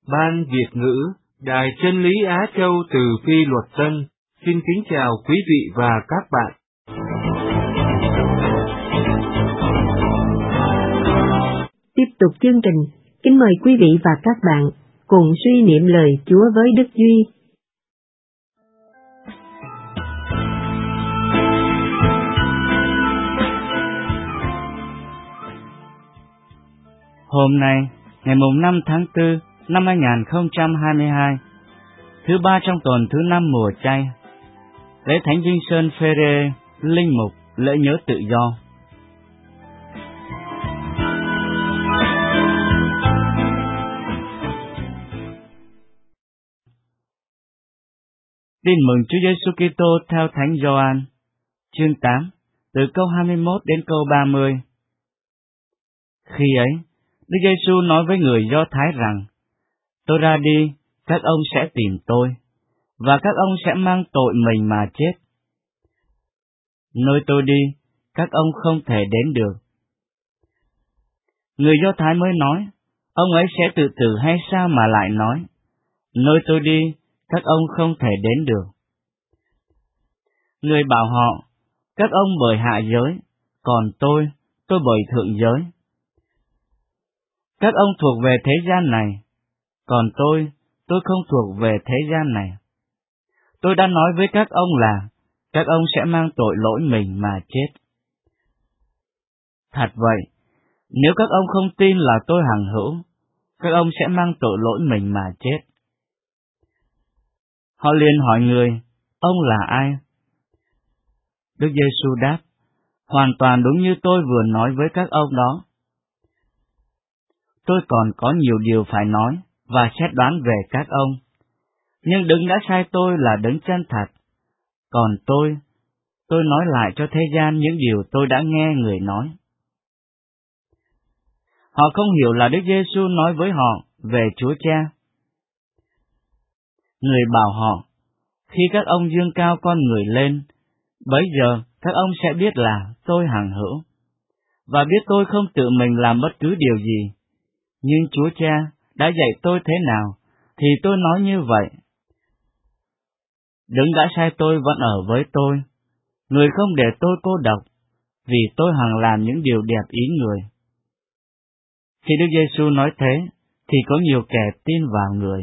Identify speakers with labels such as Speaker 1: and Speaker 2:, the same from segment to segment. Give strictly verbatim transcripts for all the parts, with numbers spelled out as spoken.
Speaker 1: Ban Việt ngữ, Đài Chân lý Á Châu từ Phi Luật Tân, xin kính chào quý vị và các bạn.
Speaker 2: Tiếp tục chương trình, kính mời quý vị và các bạn cùng suy niệm lời Chúa với Đức Duy.
Speaker 3: Hôm nay, ngày mùng năm tháng tư năm hai nghìn không trăm hai mươi hai, thứ ba trong tuần thứ năm mùa chay, lễ Thánh Vinh Sơn Phêrê, linh mục, lễ nhớ tự do. Tin mừng Chúa Giêsu Kitô theo Thánh Gioan, chương tám, từ câu hai mươi mốt đến câu ba mươi. Khi ấy, Đức Giêsu nói với người Do Thái rằng: Tôi ra đi, các ông sẽ tìm tôi, và các ông sẽ mang tội mình mà chết. Nơi tôi đi, các ông không thể đến được. Người Do Thái mới nói: Ông ấy sẽ tự tử hay sao mà lại nói: Nơi tôi đi, các ông không thể đến được. Người bảo họ: Các ông bởi hạ giới, còn tôi, tôi bởi thượng giới. Các ông thuộc về thế gian này, còn tôi, tôi không thuộc về thế gian này. Tôi đã nói với các ông là các ông sẽ mang tội lỗi mình mà chết. Thật vậy, nếu các ông không tin là tôi hằng hữu, các ông sẽ mang tội lỗi mình mà chết. Họ liền hỏi người: Ông là ai? Đức Giêsu đáp: Hoàn toàn đúng như tôi vừa nói với các ông đó. Tôi còn có nhiều điều phải nói và xét đoán về các ông, nhưng Đấng đã sai tôi là Đấng chân thật. Còn tôi, tôi nói lại cho thế gian những điều tôi đã nghe người nói. Họ không hiểu là Đức Giêsu nói với họ về Chúa Cha. Người bảo họ: Khi các ông dương cao con người lên, bấy giờ các ông sẽ biết là tôi hằng hữu, và biết tôi không tự mình làm bất cứ điều gì, nhưng Chúa Cha đã dạy tôi thế nào, thì tôi nói như vậy. Đấng đã sai tôi vẫn ở với tôi, người không để tôi cô độc, vì tôi hằng làm những điều đẹp ý người. Khi Đức Giêsu nói thế, thì có nhiều kẻ tin vào người.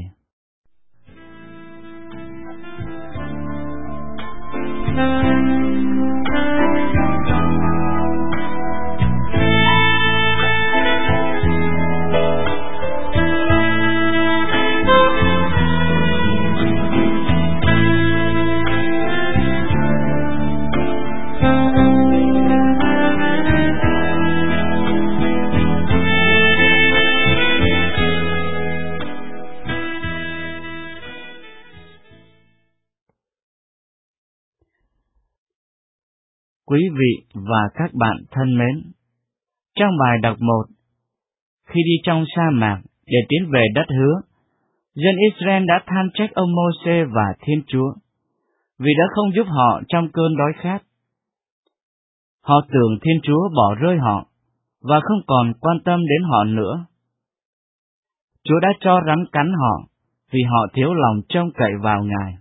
Speaker 3: Quý vị và các bạn thân mến, trong bài đọc một, khi đi trong sa mạc để tiến về đất hứa, dân Israel đã than trách ông Mô-sê và Thiên Chúa, vì đã không giúp họ trong cơn đói khát. Họ tưởng Thiên Chúa bỏ rơi họ, và không còn quan tâm đến họ nữa. Chúa đã cho rắn cắn họ, vì họ thiếu lòng trông cậy vào Ngài.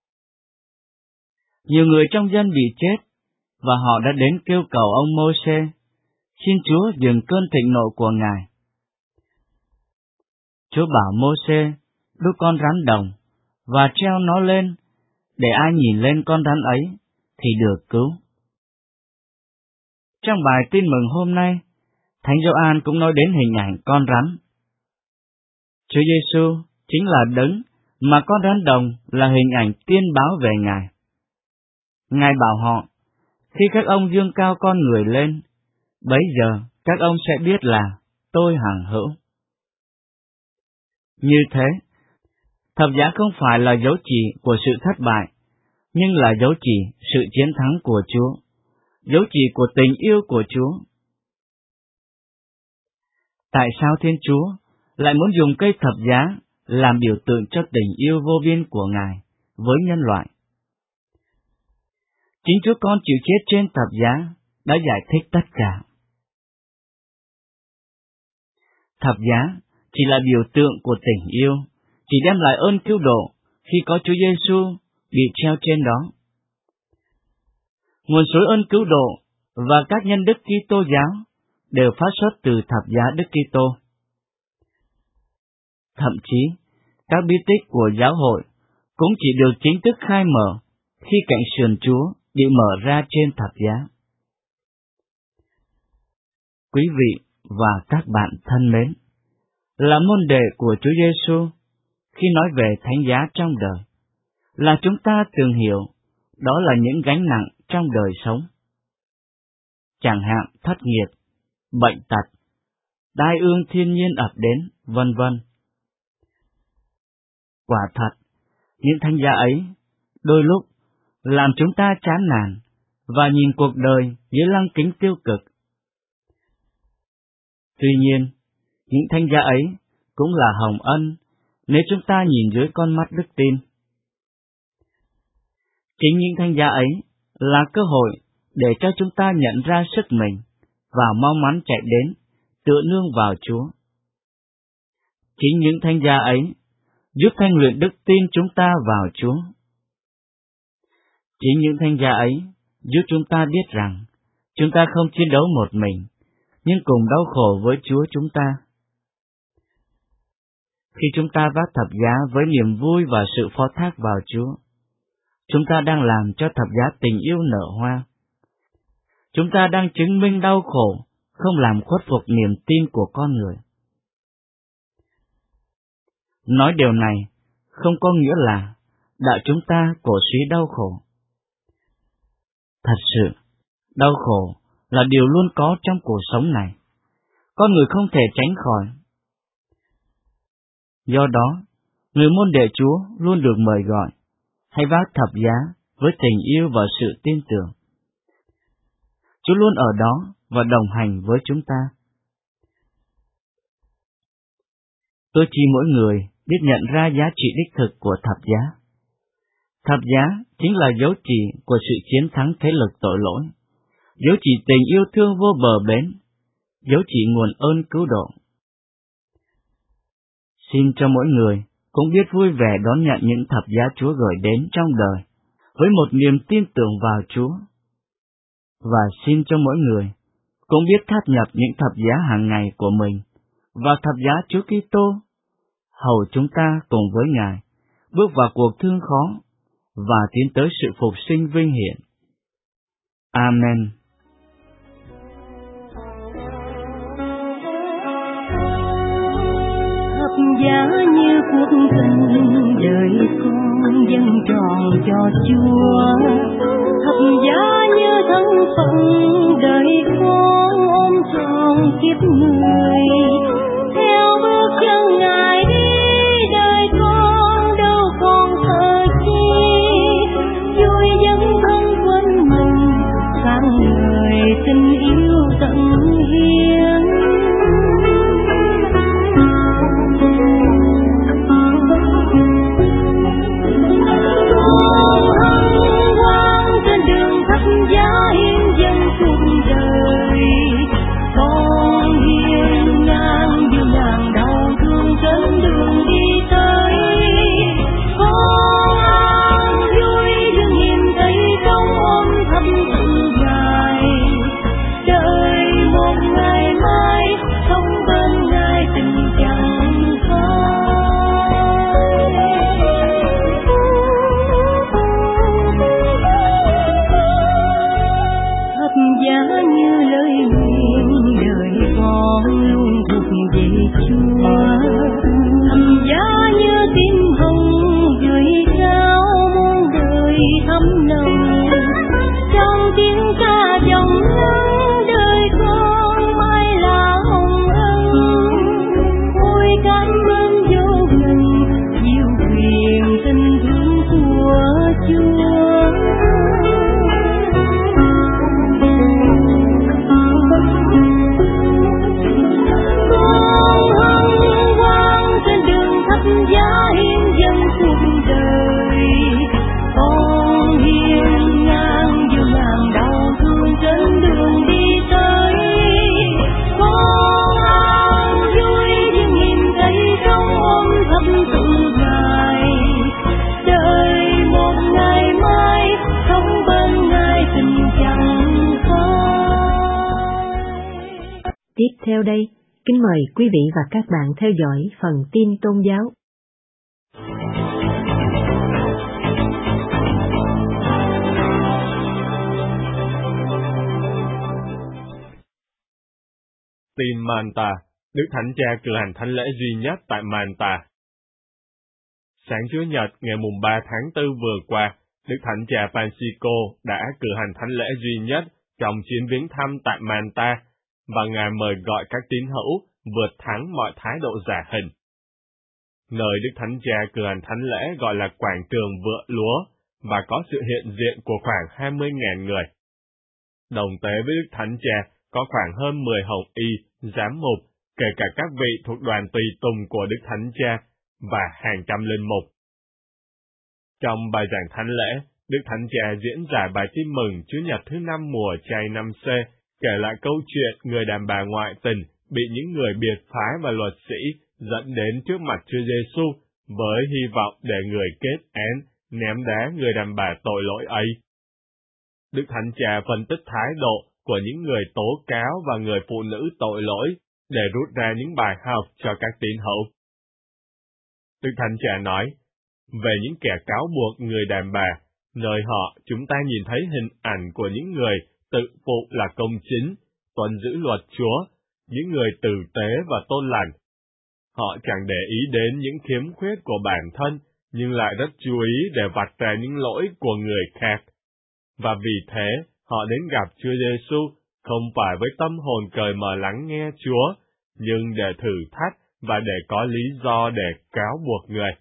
Speaker 3: Nhiều người trong dân bị chết, và họ đã đến kêu cầu ông Mô-sê, xin Chúa dừng cơn thịnh nộ của Ngài. Chúa bảo Mô-sê đúc con rắn đồng và treo nó lên, để ai nhìn lên con rắn ấy thì được cứu. Trong bài tin mừng hôm nay, Thánh Gioan cũng nói đến hình ảnh con rắn. Chúa Giêsu chính là Đấng mà con rắn đồng là hình ảnh tiên báo về Ngài. Ngài bảo họ: Khi các ông dương cao con người lên, bấy giờ các ông sẽ biết là tôi hằng hữu. Như thế, thập giá không phải là dấu chỉ của sự thất bại, nhưng là dấu chỉ sự chiến thắng của Chúa, dấu chỉ của tình yêu của Chúa. Tại sao Thiên Chúa lại muốn dùng cây thập giá làm biểu tượng cho tình yêu vô biên của Ngài với nhân loại? Chính Chúa Con chịu chết trên thập giá đã giải thích tất cả. Thập giá chỉ là biểu tượng của tình yêu chỉ đem lại ơn cứu độ khi có Chúa Giêsu bị treo trên đó. Nguồn suối ơn cứu độ và các nhân đức Kitô giáo đều phát xuất từ thập giá Đức Kitô. Thậm chí, các bí tích của giáo hội cũng chỉ được chính thức khai mở khi cạnh sườn Chúa bị mở ra trên thập giá. Quý vị và các bạn thân mến, là môn đệ của Chúa Giêsu, khi nói về thánh giá trong đời, là chúng ta thường hiểu đó là những gánh nặng trong đời sống. Chẳng hạn thất nghiệp, bệnh tật, tai ương thiên nhiên ập đến, vân vân. Quả thật, những thánh giá ấy đôi lúc làm chúng ta chán nản và nhìn cuộc đời dưới lăng kính tiêu cực. Tuy nhiên, những thánh giá ấy cũng là hồng ân nếu chúng ta nhìn dưới con mắt đức tin. Chính những thánh giá ấy là cơ hội để cho chúng ta nhận ra sức mình và mau mắn chạy đến, tựa nương vào Chúa. Chính những thánh giá ấy giúp thanh luyện đức tin chúng ta vào Chúa. Chính những thánh giá ấy giúp chúng ta biết rằng chúng ta không chiến đấu một mình, nhưng cùng đau khổ với Chúa chúng ta. Khi chúng ta vác thập giá với niềm vui và sự phó thác vào Chúa, chúng ta đang làm cho thập giá tình yêu nở hoa. Chúng ta đang chứng minh đau khổ không làm khuất phục niềm tin của con người. Nói điều này không có nghĩa là đạo chúng ta cổ suý đau khổ. Thật sự, đau khổ là điều luôn có trong cuộc sống này. Con người không thể tránh khỏi. Do đó, người môn đệ Chúa luôn được mời gọi, hãy vác thập giá với tình yêu và sự tin tưởng. Chúa luôn ở đó và đồng hành với chúng ta. Tôi chỉ mỗi người biết nhận ra giá trị đích thực của thập giá. Thập giá chính là dấu chỉ của sự chiến thắng thế lực tội lỗi, dấu chỉ tình yêu thương vô bờ bến, dấu chỉ nguồn ơn cứu độ. Xin cho mỗi người cũng biết vui vẻ đón nhận những thập giá Chúa gửi đến trong đời, với một niềm tin tưởng vào Chúa. Và xin cho mỗi người cũng biết tháp nhập những thập giá hàng ngày của mình vào thập giá Chúa Kitô, hầu chúng ta cùng với Ngài bước vào cuộc thương khó và tiến tới sự phục sinh vinh hiển. Amen.
Speaker 2: Thập giá như cuộc tình đời con dâng tròn cho Chúa, thập giá như thân phận đời con ôm trọn kiếp người. Theo bước chân Ngài đi, đời con đâu còn sợ chi, vui dấn thân quên mình, sáng người tình yêu tận hiến. Hãy subscribe Sau đây, kính mời quý vị và các bạn theo dõi phần tin tôn giáo.
Speaker 1: Tin Manta, Đức Thánh Cha cử hành thánh lễ duy nhất tại Manta. Sáng Chủ nhật ngày mùng ba tháng tư vừa qua, Đức Thánh Cha Francisco đã cử hành thánh lễ duy nhất trong chuyến viếng thăm tại Manta, và Ngài mời gọi các tín hữu vượt thắng mọi thái độ giả hình. Nơi Đức Thánh Cha cử hành thánh lễ gọi là quảng trường vựa lúa, và có sự hiện diện của khoảng hai mươi nghìn người. Đồng tế với Đức Thánh Cha có khoảng hơn mười hồng y, giám mục, kể cả các vị thuộc đoàn tùy tùng của Đức Thánh Cha, và hàng trăm linh mục. Trong bài giảng thánh lễ, Đức Thánh Cha diễn giải bài tin mừng Chủ nhật thứ năm mùa chay năm C, kể lại câu chuyện người đàn bà ngoại tình bị những người biệt phái và luật sĩ dẫn đến trước mặt Chúa Giêsu với hy vọng để người kết án, ném đá người đàn bà tội lỗi ấy. Đức Thánh Cha phân tích thái độ của những người tố cáo và người phụ nữ tội lỗi để rút ra những bài học cho các tín hữu. Đức Thánh Cha nói, về những kẻ cáo buộc người đàn bà, nơi họ chúng ta nhìn thấy hình ảnh của những người tự phụ là công chính, tuân giữ luật Chúa, những người tử tế và tôn lành. Họ chẳng để ý đến những khiếm khuyết của bản thân, nhưng lại rất chú ý để vạch ra những lỗi của người khác. Và vì thế, họ đến gặp Chúa Giêsu không phải với tâm hồn cởi mở lắng nghe Chúa, nhưng để thử thách và để có lý do để cáo buộc người.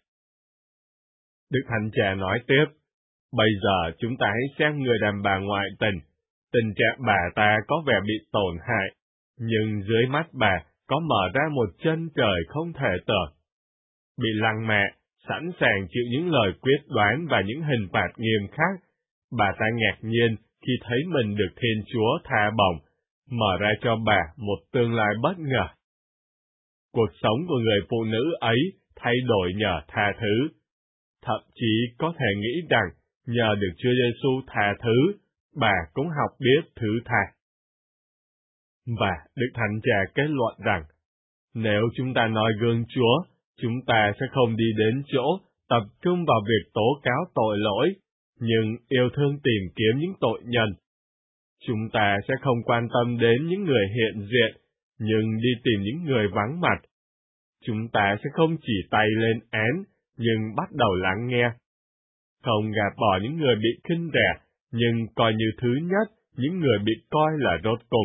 Speaker 1: Đức Thánh Cha nói tiếp, bây giờ chúng ta hãy xem người đàn bà ngoại tình. Tình trạng bà ta có vẻ bị tổn hại, nhưng dưới mắt bà có mở ra một chân trời không thể tưởng. Bị lăng mạ, sẵn sàng chịu những lời quyết đoán và những hình phạt nghiêm khắc, bà ta ngạc nhiên khi thấy mình được Thiên Chúa tha bổng, mở ra cho bà một tương lai bất ngờ. Cuộc sống của người phụ nữ ấy thay đổi nhờ tha thứ. Thậm chí có thể nghĩ rằng, nhờ được Chúa Giêsu tha thứ, bà cũng học biết thứ tha. Và Đức Thánh Cha kết luận rằng, nếu chúng ta noi gương Chúa, chúng ta sẽ không đi đến chỗ tập trung vào việc tố cáo tội lỗi, nhưng yêu thương tìm kiếm những tội nhân. Chúng ta sẽ không quan tâm đến những người hiện diện, nhưng đi tìm những người vắng mặt. Chúng ta sẽ không chỉ tay lên án, nhưng bắt đầu lắng nghe. Không gạt bỏ những người bị khinh rẻ, nhưng coi như thứ nhất những người bị coi là rốt cùng.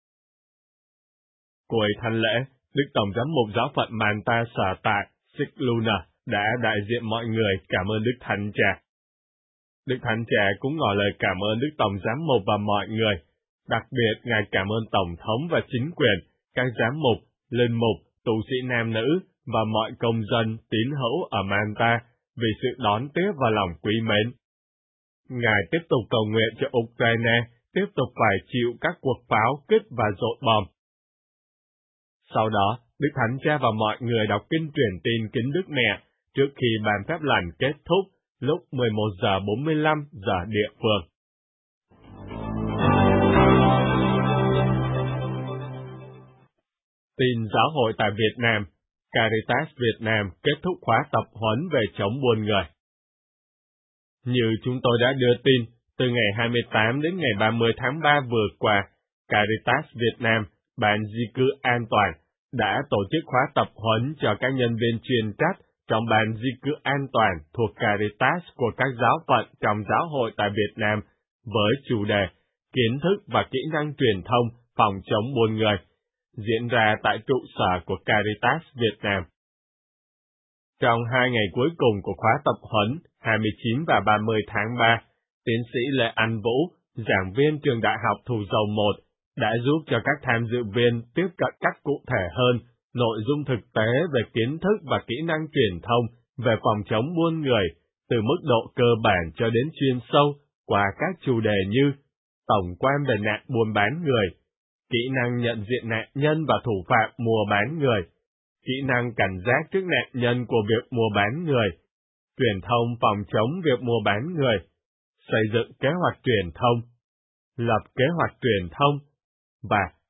Speaker 1: Cuối thánh lễ, Đức Tổng giám mục giáo phận Manta sở tại Sigluna đã đại diện mọi người cảm ơn Đức Thánh Cha. Đức Thánh Cha cũng ngỏ lời cảm ơn Đức Tổng giám mục và mọi người, đặc biệt Ngài cảm ơn Tổng thống và chính quyền, các giám mục, linh mục, tu sĩ nam nữ và mọi công dân tín hữu ở Manta vì sự đón tiếp và lòng quý mến. Ngài tiếp tục cầu nguyện cho Ukraine tiếp tục phải chịu các cuộc pháo kích và dội bom. Sau đó, Đức Thánh Cha và mọi người đọc kinh truyền tin kính Đức Mẹ trước khi ban phép lành kết thúc lúc mười một giờ bốn mươi lăm giờ địa phương. Tin giáo hội tại Việt Nam, Caritas Việt Nam kết thúc khóa tập huấn về chống buôn người. Như chúng tôi đã đưa tin, từ ngày hai mươi tám đến ngày ba mươi tháng ba vừa qua, Caritas Việt Nam, Ban di cư an toàn, đã tổ chức khóa tập huấn cho các nhân viên chuyên trách trong Ban di cư an toàn thuộc Caritas của các giáo phận trong giáo hội tại Việt Nam với chủ đề Kiến thức và kỹ năng truyền thông phòng chống buôn người, diễn ra tại trụ sở của Caritas Việt Nam. Trong hai ngày cuối cùng của khóa tập huấn hai mươi chín và ba mươi tháng ba, tiến sĩ Lê Anh Vũ, giảng viên trường Đại học Thủ Dầu một, đã giúp cho các tham dự viên tiếp cận cách cụ thể hơn nội dung thực tế về kiến thức và kỹ năng truyền thông về phòng chống buôn người, từ mức độ cơ bản cho đến chuyên sâu, qua các chủ đề như tổng quan về nạn buôn bán người, kỹ năng nhận diện nạn nhân và thủ phạm mua bán người, kỹ năng cảnh giác trước nạn nhân của việc mua bán người, truyền thông phòng chống việc mua bán người, xây dựng kế hoạch truyền thông, lập kế hoạch truyền thông, và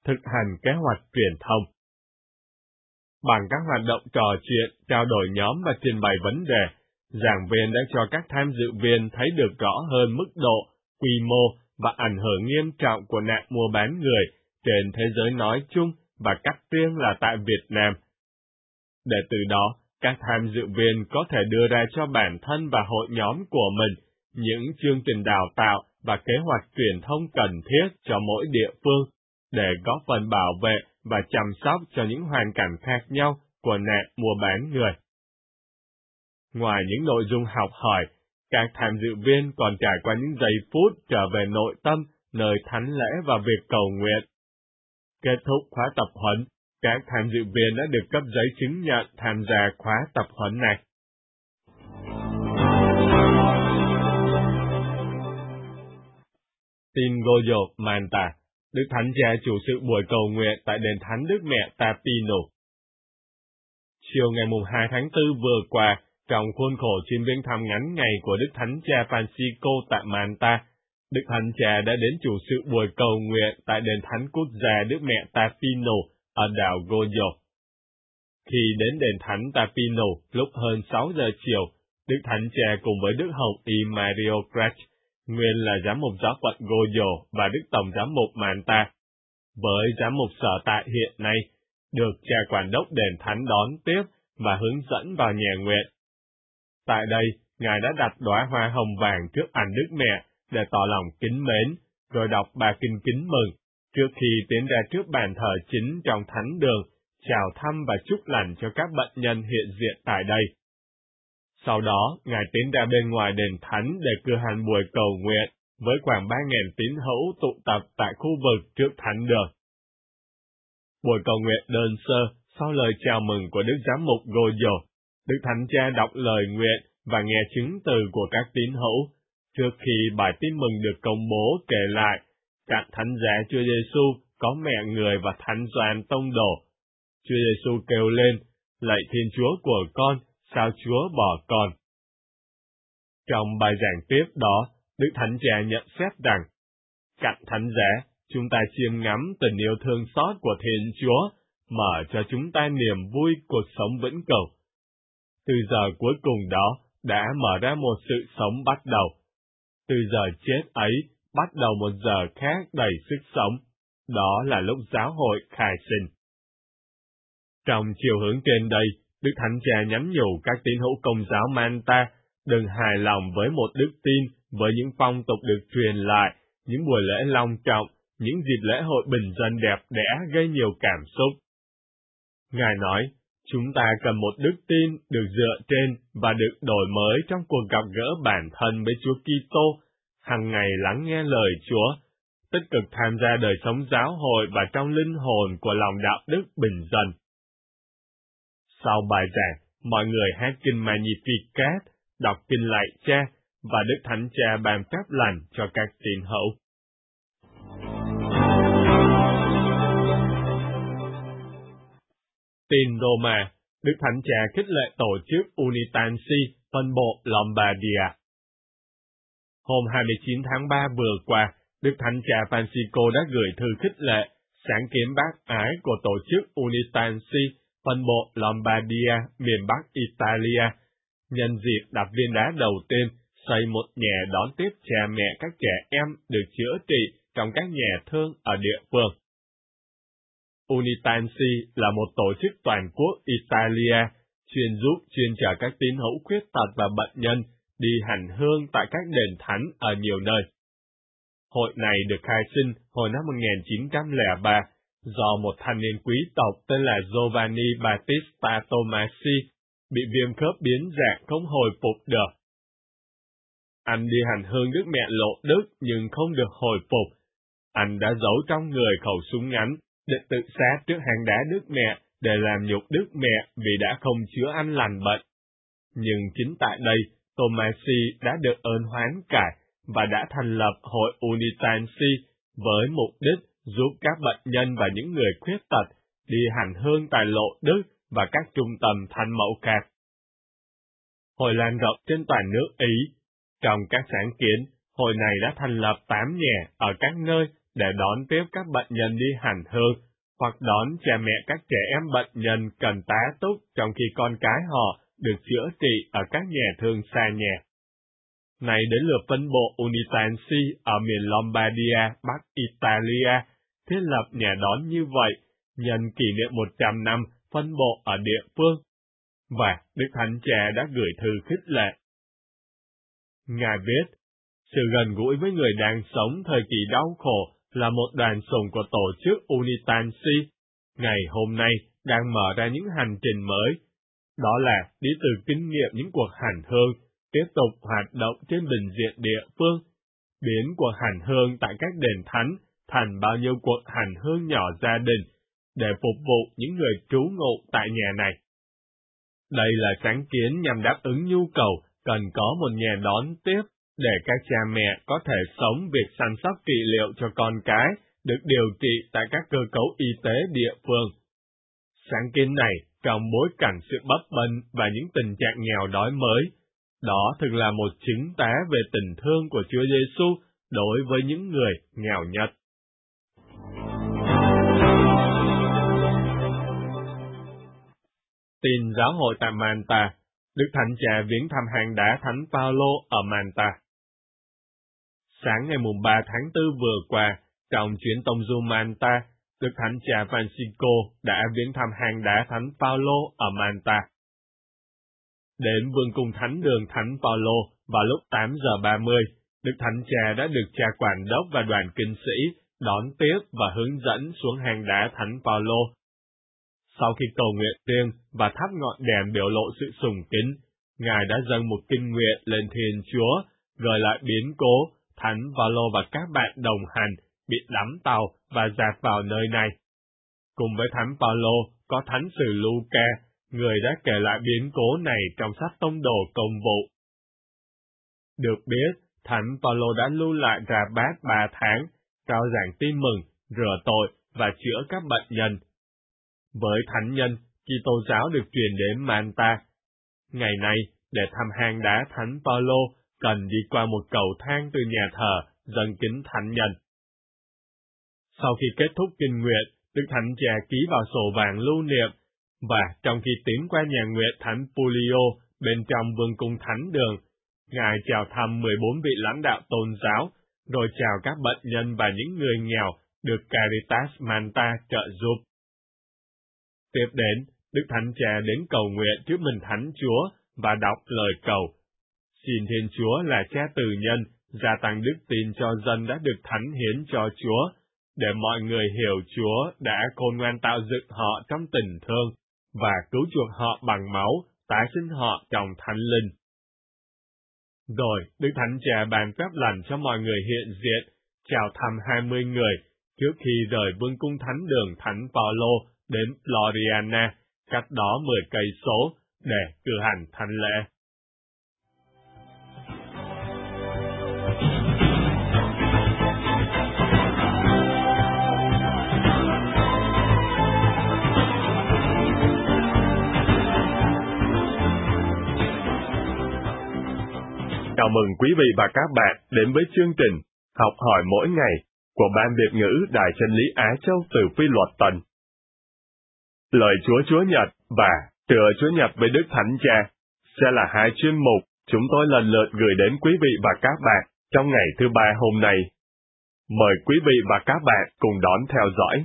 Speaker 1: thực hành kế hoạch truyền thông. Bằng các hoạt động trò chuyện, trao đổi nhóm và trình bày vấn đề, giảng viên đã cho các tham dự viên thấy được rõ hơn mức độ, quy mô và ảnh hưởng nghiêm trọng của nạn mua bán người trên thế giới nói chung và cách riêng là tại Việt Nam. Để từ đó, các tham dự viên có thể đưa ra cho bản thân và hội nhóm của mình những chương trình đào tạo và kế hoạch truyền thông cần thiết cho mỗi địa phương, để góp phần bảo vệ và chăm sóc cho những hoàn cảnh khác nhau của nạn mua bán người. Ngoài những nội dung học hỏi, các tham dự viên còn trải qua những giây phút trở về nội tâm, nơi thánh lễ và việc cầu nguyện. Kết thúc khóa tập huấn, các tham dự viên đã được cấp giấy chứng nhận tham gia khóa tập huấn này. Tin Goyo Manta, Đức Thánh Cha chủ sự buổi cầu nguyện tại đền thánh Đức Mẹ Tapino. Chiều ngày hai tháng tư vừa qua, trong khuôn khổ chuyến viếng thăm ngắn ngày của Đức Thánh Cha Francisco tại Manta, Đức Thánh Cha đã đến chủ sự buổi cầu nguyện tại đền thánh quốc gia Đức Mẹ Tapino ở đảo Goyo. Khi đến đền thánh Tapino lúc hơn sáu giờ chiều, Đức Thánh Cha cùng với Đức Hồng Y Mario Crach, nguyên là giám mục giáo phận Goyo và Đức Tổng giám mục Manta, với giám mục sở tại hiện nay, được cha quản đốc đền thánh đón tiếp và hướng dẫn vào nhà nguyện. Tại đây, Ngài đã đặt đóa hoa hồng vàng trước ảnh Đức Mẹ để tỏ lòng kính mến, rồi đọc bài kinh kính mừng, trước khi tiến ra trước bàn thờ chính trong thánh đường, chào thăm và chúc lành cho các bệnh nhân hiện diện tại đây. Sau đó, Ngài tiến ra bên ngoài đền thánh để cử hành buổi cầu nguyện, với khoảng ba nghìn tín hữu tụ tập tại khu vực trước thánh đường. Buổi cầu nguyện đơn sơ, sau lời chào mừng của Đức Giám mục Goyo, Đức Thánh Cha đọc lời nguyện và nghe chứng từ của các tín hữu, trước khi bài tin mừng được công bố kể lại, cạnh thánh giá Chúa Giêsu có mẹ người và thánh Gioan tông đồ. Chúa Giêsu kêu lên, lạy Thiên Chúa của con, sao Chúa bỏ con? Trong bài giảng tiếp đó, Đức Thánh Cha nhận xét rằng, cạnh thánh giá, chúng ta chiêm ngắm tình yêu thương xót của Thiên Chúa, mở cho chúng ta niềm vui cuộc sống vĩnh cửu. Từ giờ cuối cùng đó, đã mở ra một sự sống bắt đầu. Từ giờ chết ấy, bắt đầu một giờ khác đầy sức sống. Đó là lúc giáo hội khai sinh. Trong chiều hướng trên đây, Đức Thánh Cha nhắn nhủ các tín hữu Công giáo Manta đừng hài lòng với một đức tin, với những phong tục được truyền lại, những buổi lễ long trọng, những dịp lễ hội bình dân đẹp đẽ gây nhiều cảm xúc. Ngài nói, chúng ta cần một đức tin được dựa trên và được đổi mới trong cuộc gặp gỡ bản thân với Chúa Kitô, hàng ngày lắng nghe lời Chúa, tích cực tham gia đời sống giáo hội và trong linh hồn của lòng đạo đức bình dân. Sau bài giảng, mọi người hát kinh Magnificat, đọc kinh lạy Cha, và Đức Thánh Cha ban phép lành cho các tín hữu. Tin Roma, Đức Thánh Cha khích lệ tổ chức Unitansi, phân bộ Lombardia. Hôm hai mươi chín tháng ba vừa qua, Đức Thánh Cha Francisco đã gửi thư khích lệ, sáng kiến bác ái của tổ chức Unitansi, phân bộ Lombardia, miền Bắc Italia, nhân dịp đặt viên đá đầu tiên xây một nhà đón tiếp cha mẹ các trẻ em được chữa trị trong các nhà thương ở địa phương. Unitansi là một tổ chức toàn quốc Italia, chuyên giúp chuyên chở các tín hữu khuyết tật và bệnh nhân đi hành hương tại các đền thánh ở nhiều nơi. Hội này được khai sinh hồi năm một nghìn chín trăm lẻ ba do một thanh niên quý tộc tên là Giovanni Battista Tomasi bị viêm khớp biến dạng không hồi phục được. Anh đi hành hương Đức Mẹ Lộ Đức nhưng không được hồi phục. Anh đã giấu trong người khẩu súng ngắn để tự sát trước hang đá Đức Mẹ để làm nhục Đức Mẹ vì đã không chữa anh lành bệnh. Nhưng chính tại đây, Tomasi đã được ơn hoán cải và đã thành lập hội Unitansi với mục đích giúp các bệnh nhân và những người khuyết tật đi hành hương tại Lộ Đức và các trung tâm thánh mẫu khác. Hội lan rộng trên toàn nước Ý. Trong các sáng kiến, hội này đã thành lập tám nhà ở các nơi để đón tiếp các bệnh nhân đi hành hương, hoặc đón cha mẹ các trẻ em bệnh nhân cần tá túc trong khi con cái họ được chữa trị ở các nhà thương xa nhà. Này đến lượt phân bộ Unitansi ở miền Lombardia, Bắc Italia, thiết lập nhà đón như vậy, nhân kỷ niệm một trăm năm phân bộ ở địa phương. Và Đức Thánh Cha đã gửi thư khích lệ. Ngài viết, sự gần gũi với người đang sống thời kỳ đau khổ là một đoàn sùng của tổ chức Unitansi, ngày hôm nay đang mở ra những hành trình mới. Đó là đi từ kinh nghiệm những cuộc hành hương, tiếp tục hoạt động trên bình diện địa phương, biến cuộc hành hương tại các đền thánh thành bao nhiêu cuộc hành hương nhỏ gia đình, để phục vụ những người trú ngụ tại nhà này. Đây là sáng kiến nhằm đáp ứng nhu cầu cần có một nhà đón tiếp, để các cha mẹ có thể sống việc săn sóc trị liệu cho con cái, được điều trị tại các cơ cấu y tế địa phương. Sáng kiến này, trong bối cảnh sự bấp bênh và những tình trạng nghèo đói mới, đó thực là một chứng tá về tình thương của Chúa Giêsu đối với những người nghèo nhất. Tin giáo hội tại Manta, Đức Thánh Cha viếng thăm hang đá Thánh Phaolô ở Manta. Sáng ngày ba tháng tư vừa qua, trong chuyến tông du Manta, Đức Thánh Cha Francisco đã viếng thăm hang đá Thánh Phaolô ở Manta. Đến vương cung thánh đường Thánh Phaolô vào lúc tám giờ ba mươi, Đức Thánh Cha đã được cha quản đốc và đoàn kinh sĩ đón tiếp và hướng dẫn xuống hang đá Thánh Phaolô. Sau khi cầu nguyện riêng và thắp ngọn đèn biểu lộ sự sùng kính, Ngài đã dâng một kinh nguyện lên Thiên Chúa, gửi lại biến cố Thánh Phaolô và các bạn đồng hành bị đắm tàu và dạt vào nơi này. Cùng với Thánh Phaolô có Thánh sử Luca, người đã kể lại biến cố này trong sách Tông đồ Công vụ. Được biết, Thánh Phaolô đã lưu lại ra bát ba tháng, rao giảng tin mừng, rửa tội và chữa các bệnh nhân. Với thánh nhân, Kitô giáo được truyền đến Manta. Ngày nay, để thăm hang đá Thánh Phaolô, cần đi qua một cầu thang từ nhà thờ dâng kính thánh nhân. Sau khi kết thúc kinh nguyện, Đức Thánh Cha ký vào sổ vàng lưu niệm, và trong khi tiến qua nhà nguyện Thánh Publio bên trong vương cung thánh đường, Ngài chào thăm mười bốn vị lãnh đạo tôn giáo, rồi chào các bệnh nhân và những người nghèo được Caritas Manta trợ giúp. Tiếp đến, Đức Thánh Cha đến cầu nguyện trước mình Thánh Chúa và đọc lời cầu. Xin Thiên Chúa là Cha từ nhân, gia tăng đức tin cho dân đã được thánh hiến cho Chúa, để mọi người hiểu Chúa đã khôn ngoan tạo dựng họ trong tình thương, và cứu chuộc họ bằng máu, tái sinh họ trong thánh linh. Rồi, Đức Thánh Cha ban phép lành cho mọi người hiện diện, chào thăm hai mươi người, trước khi rời vương cung thánh đường Thánh Phaolô đến Floriana, cách đó mười cây số, để cử hành thánh lễ. Chào mừng quý vị và các bạn đến với chương trình Học hỏi mỗi ngày của Ban Việt ngữ Đài Chân lý Á Châu từ Phi Luật Tân. Lời Chúa Chúa Nhật và Trưa Chúa Nhật với Đức Thánh Cha sẽ là hai chuyên mục chúng tôi lần lượt gửi đến quý vị và các bạn trong ngày thứ ba hôm nay. Mời quý vị và các bạn cùng đón theo dõi.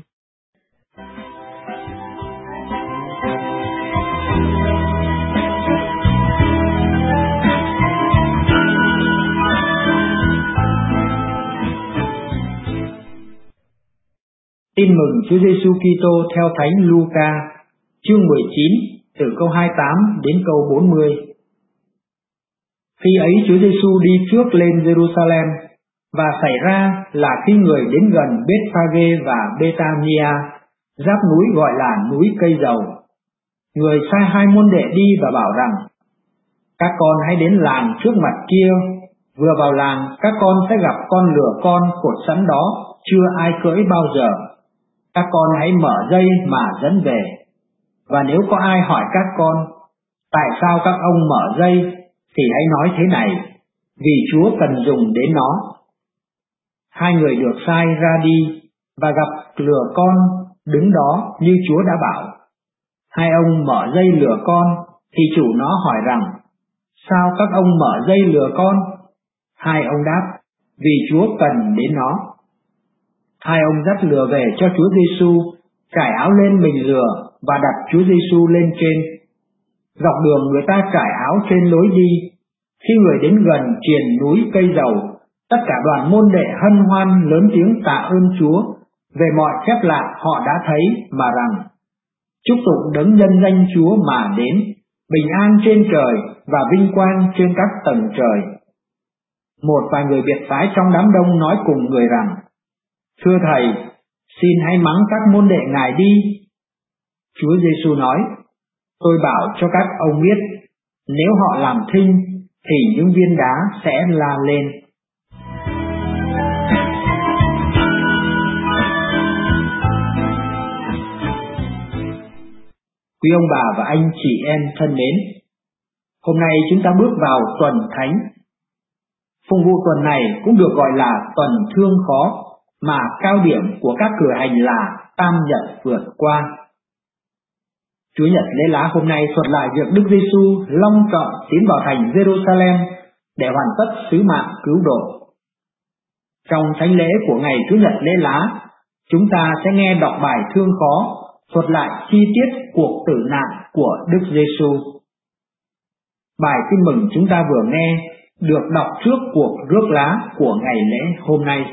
Speaker 4: Tin mừng Chúa Giêsu Kitô theo Thánh Luca, chương mười chín, từ câu hai mươi tám đến câu bốn mươi. Khi ấy Chúa Giêsu đi trước lên Jerusalem, và xảy ra là khi người đến gần Bethphage và Bethania, giáp núi gọi là núi cây dầu, người sai hai môn đệ đi và bảo rằng: các con hãy đến làng trước mặt kia, vừa vào làng các con sẽ gặp con lừa con cột sẵn đó, chưa ai cưỡi bao giờ. Các con hãy mở dây mà dẫn về. Và nếu có ai hỏi các con: tại sao các ông mở dây? Thì hãy nói thế này: vì Chúa cần dùng đến nó. hai người được sai ra đi và gặp lừa con đứng đó như Chúa đã bảo. Hai ông mở dây lừa con, thì chủ nó hỏi rằng, sao các ông mở dây lừa con? Hai ông đáp, vì Chúa cần đến nó. Hai ông dắt lừa về cho Chúa Giêsu, trải áo lên mình lừa và đặt Chúa Giêsu lên trên. Dọc đường người ta trải áo trên lối đi. Khi người đến gần triền núi cây dầu, tất cả đoàn môn đệ hân hoan lớn tiếng tạ ơn Chúa về mọi phép lạ họ đã thấy, mà rằng, chúc tụng đấng nhân danh Chúa mà đến, bình an trên trời và vinh quang trên các tầng trời. Một vài người biệt phái trong đám đông nói cùng người rằng, thưa Thầy, xin hãy mắng các môn đệ Ngài đi. Chúa Giêsu nói, tôi bảo cho các ông biết, nếu họ làm thinh, thì những viên đá sẽ la lên. Quý ông bà và anh chị em thân mến, hôm nay chúng ta bước vào tuần thánh. Phụng vụ tuần này cũng được gọi là tuần thương khó, mà cao điểm của các cử hành là Tam Nhật vượt qua. Chúa Nhật lễ lá hôm nay thuật lại việc Đức Giêsu long trọng tiến vào thành Jerusalem để hoàn tất sứ mạng cứu độ. Trong thánh lễ của ngày Chúa Nhật lễ lá, chúng ta sẽ nghe đọc bài thương khó, thuật lại chi tiết cuộc tử nạn của Đức Giêsu. Bài tin mừng chúng ta vừa nghe được đọc trước cuộc rước lá của ngày lễ hôm nay.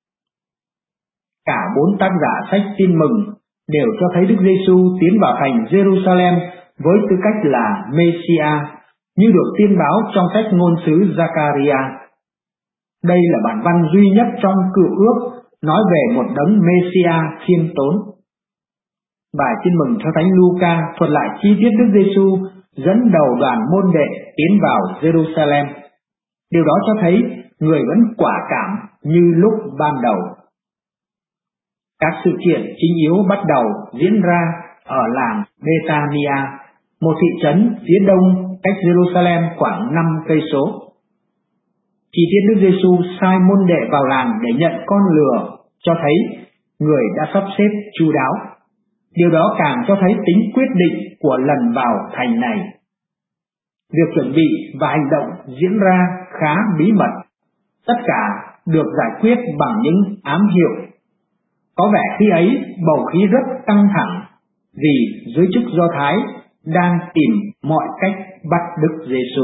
Speaker 4: Cả bốn tác giả sách tin mừng đều cho thấy Đức Giêsu tiến vào thành Jerusalem với tư cách là Messiah, như được tiên báo trong sách ngôn sứ Zachariah. Đây là bản văn duy nhất trong Cựu Ước nói về một đấng Messiah khiêm tốn. Bài tin mừng theo Thánh Luca thuật lại chi tiết Đức Giêsu dẫn đầu đoàn môn đệ tiến vào Jerusalem. Điều đó cho thấy người vẫn quả cảm như lúc ban đầu. Các sự kiện chính yếu bắt đầu diễn ra ở làng Bethania, một thị trấn phía đông cách Jerusalem khoảng năm cây số. Chi tiết Đức Giêsu sai môn đệ vào làng để nhận con lừa cho thấy người đã sắp xếp chu đáo. Điều đó càng cho thấy tính quyết định của lần vào thành này. Việc chuẩn bị và hành động diễn ra khá bí mật. Tất cả được giải quyết bằng những ám hiệu. Có vẻ khi ấy bầu khí rất căng thẳng vì giới chức Do Thái đang tìm mọi cách bắt Đức Giêsu.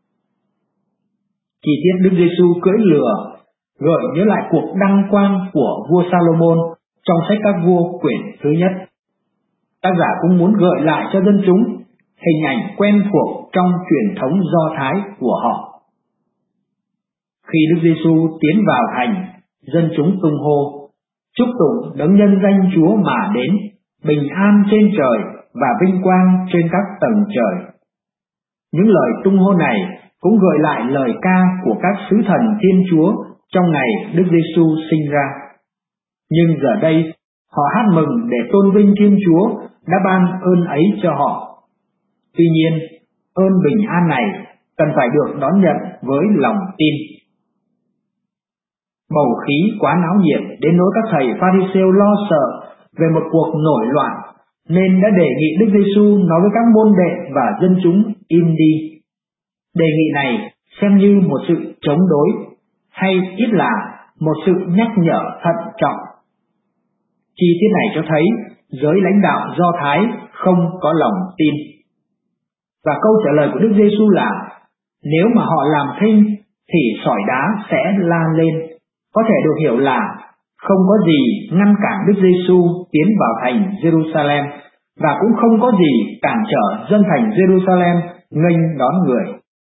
Speaker 4: Chi tiết Đức Giêsu cưỡi lừa gợi nhớ lại cuộc đăng quang của vua Salomon trong sách Các Vua quyển thứ nhất. Tác giả cũng muốn gợi lại cho dân chúng hình ảnh quen thuộc trong truyền thống Do Thái của họ. Khi Đức Giêsu tiến vào thành, dân chúng tung hô, chúc tụng đấng nhân danh Chúa mà đến, bình an trên trời và vinh quang trên các tầng trời. Những lời tung hô này cũng gợi lại lời ca của các sứ thần Thiên Chúa trong ngày Đức Giêsu sinh ra. Nhưng giờ đây, họ hát mừng để tôn vinh Thiên Chúa đã ban ơn ấy cho họ. Tuy nhiên, ơn bình an này cần phải được đón nhận với lòng tin. Bầu khí quá náo nhiệt đến nỗi các thầy Pha-ri-sêu lo sợ về một cuộc nổi loạn, nên đã đề nghị Đức Giêsu nói với các môn đệ và dân chúng im đi. Đề nghị này xem như một sự chống đối, hay ít là một sự nhắc nhở thận trọng. Chi tiết này cho thấy giới lãnh đạo Do Thái không có lòng tin. Và câu trả lời của Đức Giêsu là, nếu mà họ làm thinh thì sỏi đá sẽ la lên. Có thể được hiểu là không có gì ngăn cản Đức Giêsu tiến vào thành Jerusalem, và cũng không có gì cản trở dân thành Jerusalem nghênh đón người.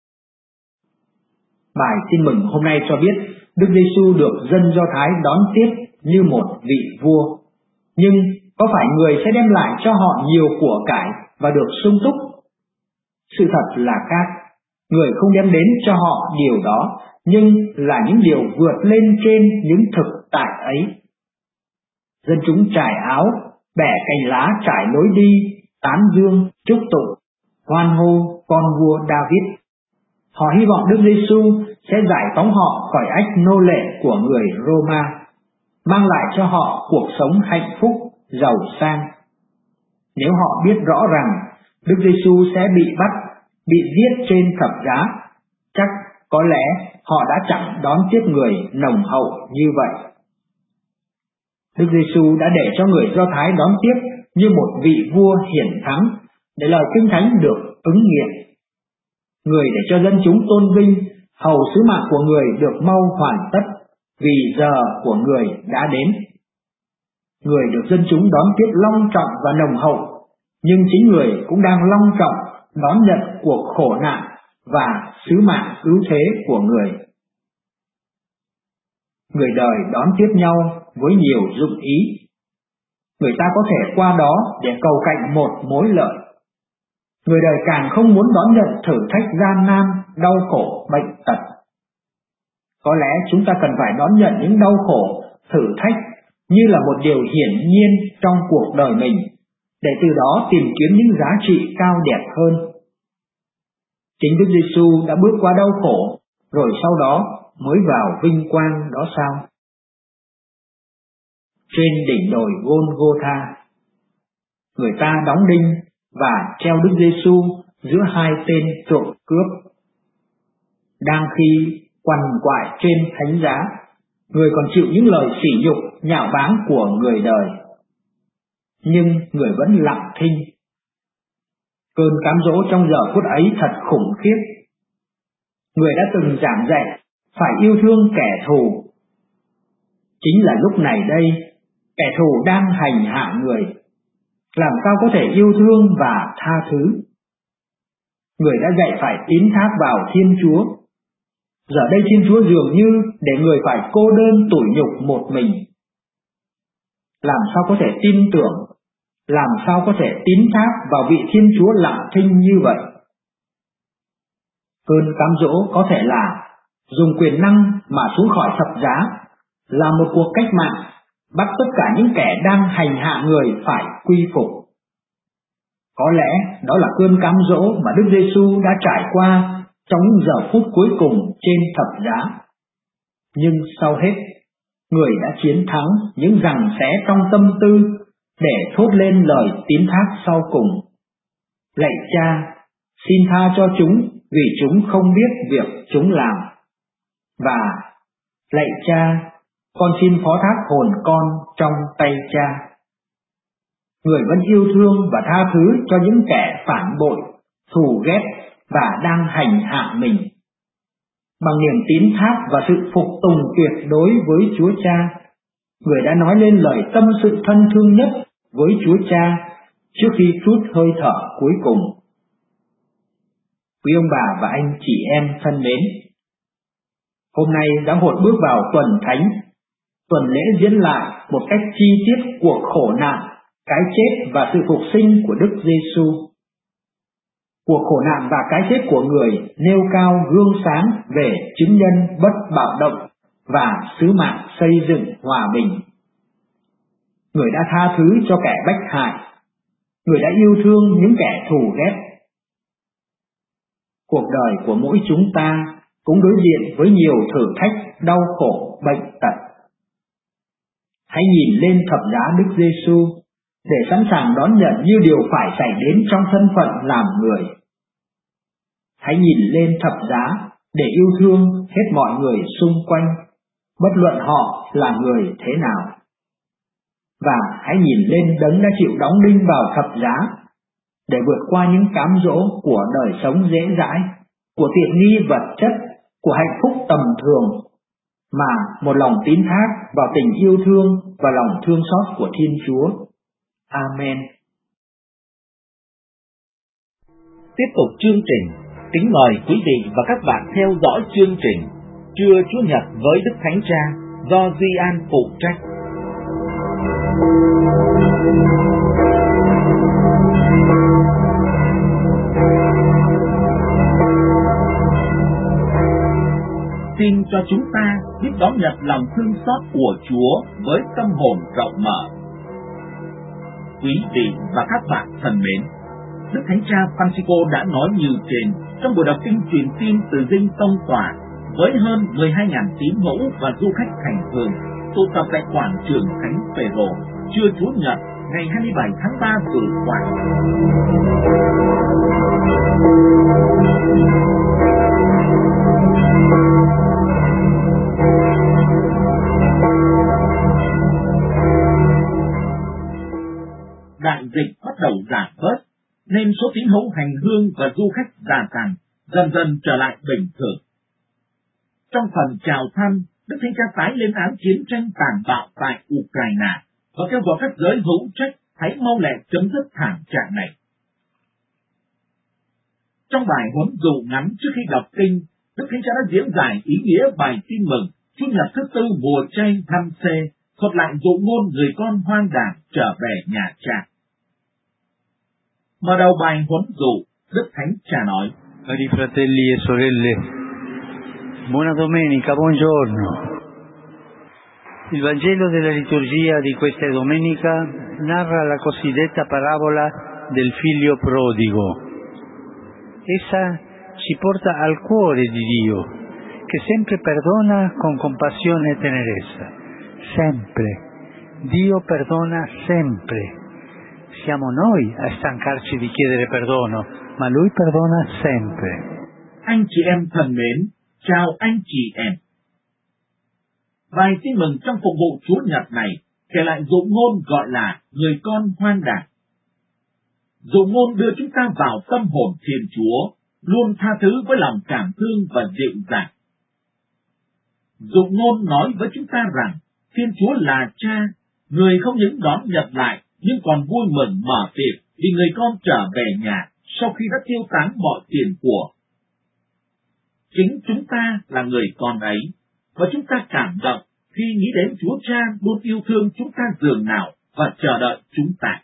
Speaker 4: Bài tin mừng hôm nay cho biết Đức Giêsu được dân Do Thái đón tiếp như một vị vua. Nhưng có phải người sẽ đem lại cho họ nhiều của cải và được sung túc? Sự thật là khác. Người không đem đến cho họ điều đó, nhưng là những điều vượt lên trên những thực tại ấy. Dân chúng trải áo, bẻ cành lá trải lối đi, tán dương, chúc tụng, hoan hô con vua David. Họ hy vọng Đức Giêsu sẽ giải phóng họ khỏi ách nô lệ của người Roma, mang lại cho họ cuộc sống hạnh phúc, giàu sang. Nếu họ biết rõ rằng Đức Giêsu sẽ bị bắt, bị giết trên thập giá, chắc có lẽ họ đã chẳng đón tiếp người nồng hậu như vậy. Đức Giêsu đã để cho người Do Thái đón tiếp như một vị vua hiển thắng, để lời Kinh Thánh được ứng nghiệm. Người để cho dân chúng tôn vinh, hầu sứ mạng của người được mau hoàn tất, vì giờ của người đã đến. Người được dân chúng đón tiếp long trọng và nồng hậu, nhưng chính người cũng đang long trọng đón nhận cuộc khổ nạn và sứ mạng cứu thế của người. Người đời đón tiếp nhau với nhiều dụng ý. Người ta có thể qua đó để cầu cạnh một mối lợi. Người đời càng không muốn đón nhận thử thách gian nan, đau khổ, bệnh tật. Có lẽ chúng ta cần phải đón nhận những đau khổ, thử thách như là một điều hiển nhiên trong cuộc đời mình, để từ đó tìm kiếm những giá trị cao đẹp hơn. Chính Đức Giêsu đã bước qua đau khổ, rồi sau đó mới vào vinh quang đó sao? Trên đỉnh đồi Gôn-gô-tha, người ta đóng đinh và treo Đức Giêsu giữa hai tên trộm cướp. Đang khi quằn quại trên thánh giá, người còn chịu những lời sỉ nhục, nhạo báng của người đời. Nhưng người vẫn lặng thinh. Cơn cám dỗ trong giờ phút ấy thật khủng khiếp. Người đã từng giảng dạy phải yêu thương kẻ thù. Chính là lúc này đây, kẻ thù đang hành hạ người. Làm sao có thể yêu thương và tha thứ? Người đã dạy phải tín thác vào Thiên Chúa. Giờ đây Thiên Chúa dường như để người phải cô đơn tủi nhục một mình. Làm sao có thể tin tưởng, làm sao có thể tín thác vào vị Thiên Chúa lặng thinh như vậy? Cơn cám dỗ có thể là dùng quyền năng mà xuống khỏi thập giá, là một cuộc cách mạng, bắt tất cả những kẻ đang hành hạ người phải quy phục. Có lẽ đó là cơn cám dỗ mà Đức Giêsu đã trải qua trong những giờ phút cuối cùng trên thập giá. Nhưng sau hết, người đã chiến thắng những giằng xé trong tâm tư để thốt lên lời tín thác sau cùng. Lạy Cha, xin tha cho chúng vì chúng không biết việc chúng làm. Và lạy Cha, con xin phó thác hồn con trong tay Cha. Người vẫn yêu thương và tha thứ cho những kẻ phản bội, thù ghét và đang hành hạ mình. Bằng niềm tín thác và sự phục tùng tuyệt đối với Chúa Cha, người đã nói lên lời tâm sự thân thương nhất với Chúa Cha trước khi trút hơi thở cuối cùng. Quý ông bà và anh chị em thân mến, hôm nay đã hội bước vào tuần thánh, tuần lễ diễn lại một cách chi tiết cuộc khổ nạn, cái chết và sự phục sinh của Đức Giêsu. Cuộc khổ nạn và cái chết của người nêu cao gương sáng về chứng nhân bất bạo động và sứ mạng xây dựng hòa bình. Người đã tha thứ cho kẻ bách hại, người đã yêu thương những kẻ thù ghét. Cuộc đời của mỗi chúng ta cũng đối diện với nhiều thử thách, đau khổ, bệnh tật. Hãy nhìn lên thập giá Đức Giêsu để sẵn sàng đón nhận như điều phải xảy đến trong thân phận làm người. Hãy nhìn lên thập giá để yêu thương hết mọi người xung quanh, bất luận họ là người thế nào. Và hãy nhìn lên Đấng đã chịu đóng đinh vào thập giá để vượt qua những cám dỗ của đời sống dễ dãi, của tiện nghi vật chất, của hạnh phúc tầm thường, mà một lòng tín thác vào tình yêu thương và lòng thương xót của Thiên Chúa. Amen.
Speaker 5: Tiếp tục chương trình, kính mời quý vị và các bạn theo dõi chương trình Trưa Chúa Nhật với Đức Thánh Cha do Duy An phụ trách. Xin cho chúng ta biết đón nhận lòng thương xót của Chúa với tâm hồn rộng mở. Quý vị và các bạn thân mến, Đức Thánh Cha Francisco đã nói như trên: trong buổi đọc kinh truyền tin từ Dinh Tông Tòa với hơn mười hai nghìn tín hữu và du khách hành hương tụ tập tại quảng trường Thánh Phêrô trưa Chủ nhật ngày hai mươi bảy tháng ba vừa qua. Đại dịch bắt đầu giảm bớt, nên số tín hữu hành hương và du khách gia tăng, dần dần trở lại bình thường. Trong phần chào thăm, Đức Thánh Cha tái lên án chiến tranh tàn bạo tại Ukraine và kêu gọi các giới hữu trách hãy mau lẹ chấm dứt thảm trạng này. Trong bài huấn dụ ngắn trước khi đọc kinh, Đức Thánh Cha đã diễn giải ý nghĩa bài tin mừng Chủ nhật thứ tư mùa chay năm C, thuật lại dụ ngôn người con hoang đàng trở về nhà cha. Mở đầu bài huấn dụ, Đức Thánh Cha nói:
Speaker 6: Cari fratelli e sorelle, buona domenica, buongiorno. Il Vangelo della liturgia di questa domenica narra la cosiddetta parabola del figlio prodigo. Essa ci porta al cuore di Dio, che sempre perdona con compassione e tenerezza. Sempre. Dio perdona sempre. Siamo noi a stancarci di chiedere perdono, ma Lui perdona sempre.
Speaker 5: Anh chị em thân mến, chào anh chị em. Bài tin mừng trong phục vụ Chúa Nhật này kể lại dụ ngôn gọi là người con hoang đàng. Dụ ngôn đưa chúng ta vào tâm hồn Thiên Chúa, luôn tha thứ với lòng cảm thương và dịu dàng. Dụ ngôn nói với chúng ta rằng Thiên Chúa là Cha, người không những đón nhận lại nhưng còn vui mừng mở tiệc vì người con trở về nhà sau khi đã tiêu tán mọi tiền của. Chính chúng ta là người con ấy, và chúng ta cảm động khi nghĩ đến Chúa Cha luôn yêu thương chúng ta dường nào và chờ đợi chúng ta.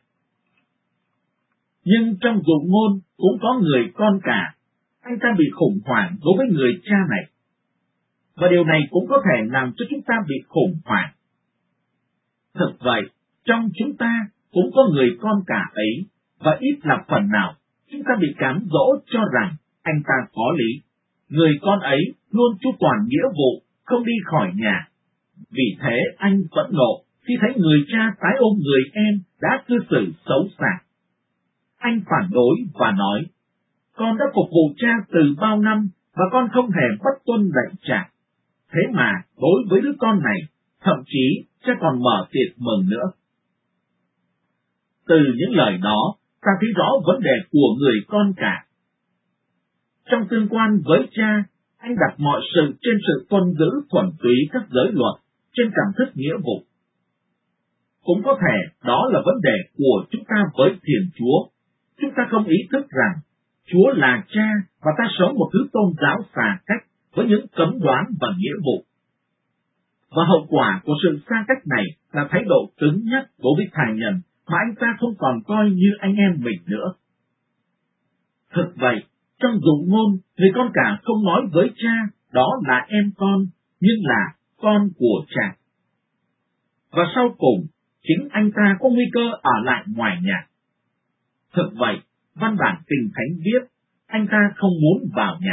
Speaker 5: Nhưng trong dụ ngôn cũng có người con cả, anh ta bị khủng hoảng đối với người cha này. Và điều này cũng có thể làm cho chúng ta bị khủng hoảng. Thực vậy, trong chúng ta cũng có người con cả ấy, và ít là phần nào chúng ta bị cám dỗ cho rằng anh ta có lý. Người con ấy luôn chu toàn nghĩa vụ, không đi khỏi nhà. Vì thế anh phẫn nộ khi thấy người cha tái ôm người em đã cư xử xấu xa. Anh phản đối và nói: con đã phục vụ cha từ bao năm và con không hề bất tuân lệnh cha. Thế mà đối với đứa con này, thậm chí cha còn mở tiệc mừng nữa. Từ những lời đó, ta thấy rõ vấn đề của người con cả. Trong tương quan với cha, anh đặt mọi sự trên sự tuân giữ thuần túy các giới luật, trên cảm thức nghĩa vụ. Cũng có thể đó là vấn đề của chúng ta với Thiên Chúa. Chúng ta không ý thức rằng Chúa là Cha và ta sống một thứ tôn giáo xa cách với những cấm đoán và nghĩa vụ. Và hậu quả của sự xa cách này là thái độ cứng nhắc đối với thai nhân mà anh ta không còn coi như anh em mình nữa. Thực vậy, trong dụ ngôn, người con cả không nói với cha đó là em con, nhưng là con của cha. Và sau cùng, chính anh ta có nguy cơ ở lại ngoài nhà. Thực vậy, văn bản Kinh Thánh viết, anh ta không muốn vào nhà.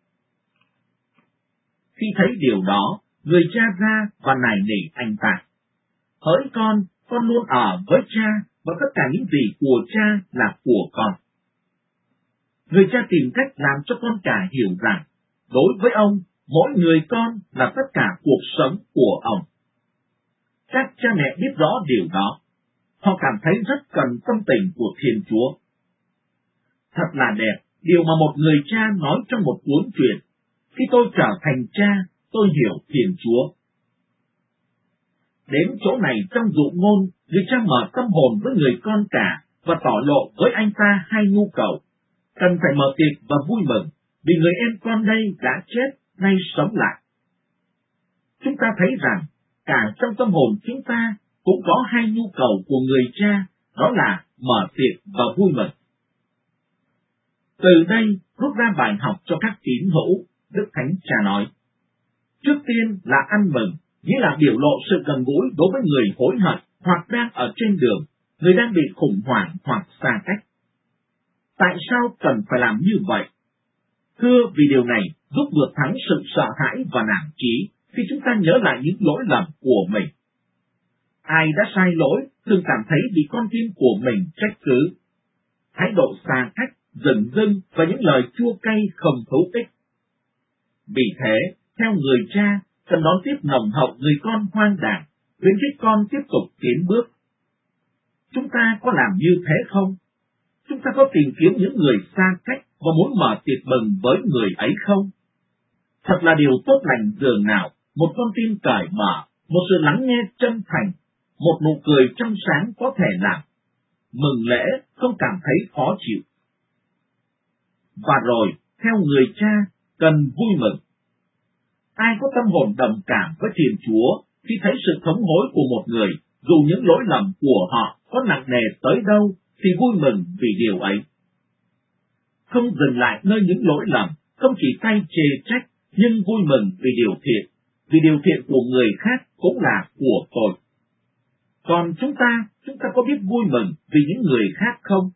Speaker 5: Khi thấy điều đó, người cha ra và nài nỉ anh ta: hỡi con, con luôn ở với cha, và tất cả những gì của cha là của con. Người cha tìm cách làm cho con cả hiểu rằng, đối với ông, mỗi người con là tất cả cuộc sống của ông. Các cha mẹ biết rõ điều đó. Họ cảm thấy rất cần tâm tình của Thiên Chúa. Thật là đẹp, điều mà một người cha nói trong một cuốn truyện: khi tôi trở thành cha, tôi hiểu Thiên Chúa. Đến chỗ này trong dụ ngôn, người cha mở tâm hồn với người con cả và tỏ lộ với anh ta hai nhu cầu: cần phải mở tiệc và vui mừng, vì người em con đây đã chết, nay sống lại. Chúng ta thấy rằng, cả trong tâm hồn chúng ta cũng có hai nhu cầu của người cha, đó là mở tiệc và vui mừng. Từ đây rút ra bài học cho các tín hữu, Đức Thánh Cha nói: trước tiên là ăn mừng, nghĩa là biểu lộ sự gần gũi đối với người hối hận hoặc đang ở trên đường, người đang bị khủng hoảng hoặc xa cách. Tại sao cần phải làm như vậy? Thưa, vì điều này giúp vượt thắng sự sợ hãi và nản chí khi chúng ta nhớ lại những lỗi lầm của mình. Ai đã sai lỗi thường cảm thấy bị con tim của mình trách cứ. Thái độ xa cách, dửng dưng và những lời chua cay không thú ích. Vì thế, theo người cha, cần đón tiếp nồng hậu người con hoang đàng, khuyến khích con tiếp tục tiến bước. Chúng ta có làm như thế không? Chúng ta có tìm kiếm những người xa cách và muốn mở tiệc mừng với người ấy không? Thật là điều tốt lành dường nào, một con tim cởi mở, một sự lắng nghe chân thành, một nụ cười trong sáng có thể làm. Mừng lễ không cảm thấy khó chịu. Và rồi, theo người cha, cần vui mừng. Ai có tâm hồn đồng cảm với Thiên Chúa khi thấy sự thống hối của một người, dù những lỗi lầm của họ có nặng nề tới đâu, thì vui mừng vì điều ấy. Không dừng lại nơi những lỗi lầm, không chỉ tay chê trách, nhưng vui mừng vì điều thiện, vì điều thiện của người khác cũng là của tôi. Còn chúng ta, chúng ta có biết vui mừng vì những người khác không?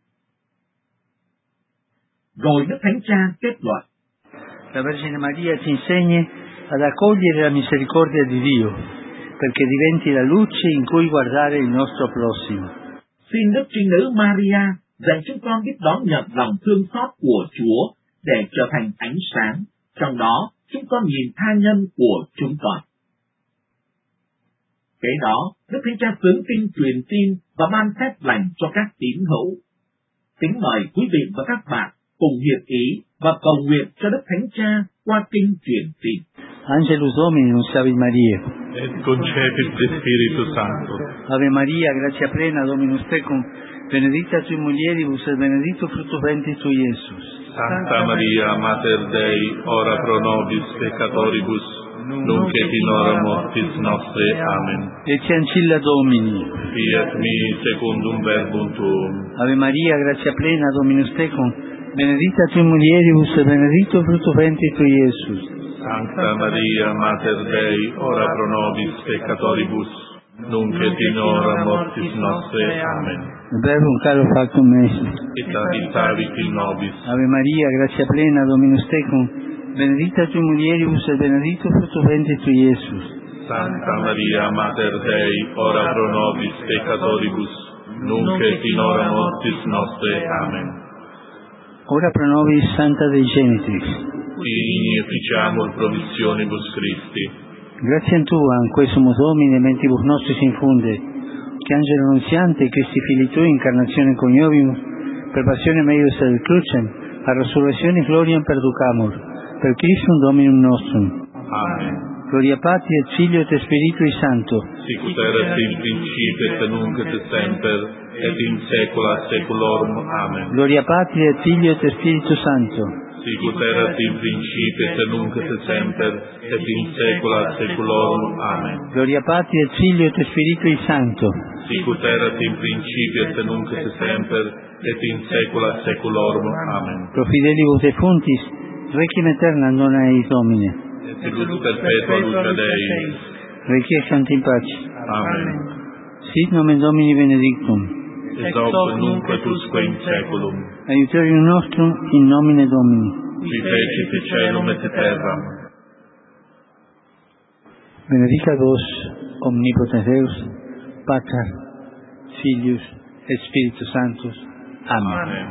Speaker 5: Rồi Đức Thánh Cha kết luận.
Speaker 6: La Vergine Maria ci insegni ad accogliere la misericordia di Dio, perché diventi la luce in cui guardare il nostro prossimo.
Speaker 5: Xin Đức Trinh Nữ Maria dạy chúng con biết đón nhận lòng thương xót của Chúa để trở thành ánh sáng, trong đó chúng con nhìn tha nhân của chúng con. Kế đó, Đức Thánh Cha xướng tin truyền tin và ban phép lành cho các tín hữu. Kính mời quý vị và các bạn cùng hiệp ý và cầu nguyện cho Đức Thánh Cha qua kinh truyền tin.
Speaker 6: Angelus Domini nunciavit Mariae.
Speaker 1: Et concepit de Spiritu Sancto.
Speaker 6: Ave Maria, gratia plena, Dominus tecum, benedicta tui mulieribus et benedictus fructus ventris tui, Iesus.
Speaker 1: Sancta Maria, Mater Dei, ora pro nobis peccatoribus, nunc et in hora mortis nostre. Amen.
Speaker 6: Ecce ancilla Domini.
Speaker 1: Fiat mi secundum verbum tuum.
Speaker 6: Ave Maria, gratia plena, Dominus tecum, benedicta tui mulieribus et benedictus fructus ventris tui, Iesus.
Speaker 1: Sancta Maria, Mater Dei, ora pro nobis peccatoribus, nunc et in hora mortis nostre. Amen.
Speaker 6: Verbum caro factum est.
Speaker 1: Et habitavit in nobis.
Speaker 6: Ave Maria, gratia plena, Dominus tecum, benedicta tui mulieribus et benedictus fructus ventris tui, Iesus.
Speaker 1: Sancta Maria, Mater Dei, ora pro nobis peccatoribus, nunc et in hora mortis nostre. Amen.
Speaker 6: Ora pro nobis Santa Dei Genitrix.
Speaker 1: Igni efficiamur promissionibus Christi.
Speaker 6: Grazie a Tua, in questo Domine, mentibus nostris infunde, che angelo annunziante, Christi Fili Tui, incarnazione coniovimus, per passione meius ad crucem, a resurrezione gloriam perducamur, per Christum Dominum nostrum.
Speaker 1: Amen.
Speaker 6: Gloria Patri et Filio et Spiritui Sancto.
Speaker 1: Sicut erat in principio et nunc et semper, et in saecula saeculorum. Amen.
Speaker 6: Gloria Patri et Filio et Spiritus Sancto.
Speaker 1: Sicut erat in principio et nunc et semper, et in saecula saeculorum. Amen.
Speaker 6: Gloria Patri et Filio et Spiritui Sancto.
Speaker 1: Sicut erat in principio et nunc et semper, et in saecula saeculorum. Amen.
Speaker 6: Pro fidelibus defuntis, requiem aeternam dona eis Domine.
Speaker 1: Et lux perpetua luce Dei.
Speaker 6: Requiescant in pace.
Speaker 1: Amen.
Speaker 6: Sit nomen Domini benedictum.
Speaker 1: Et hoc nunc et usque in saeculum.
Speaker 6: Aiuterium nostrum in nomine Domini.
Speaker 1: Qui fecit caelum et terram.
Speaker 6: Benedicat vos, omnipotens Deus, Pater, Filius et Spiritus Sanctus. Amen.
Speaker 1: Amen.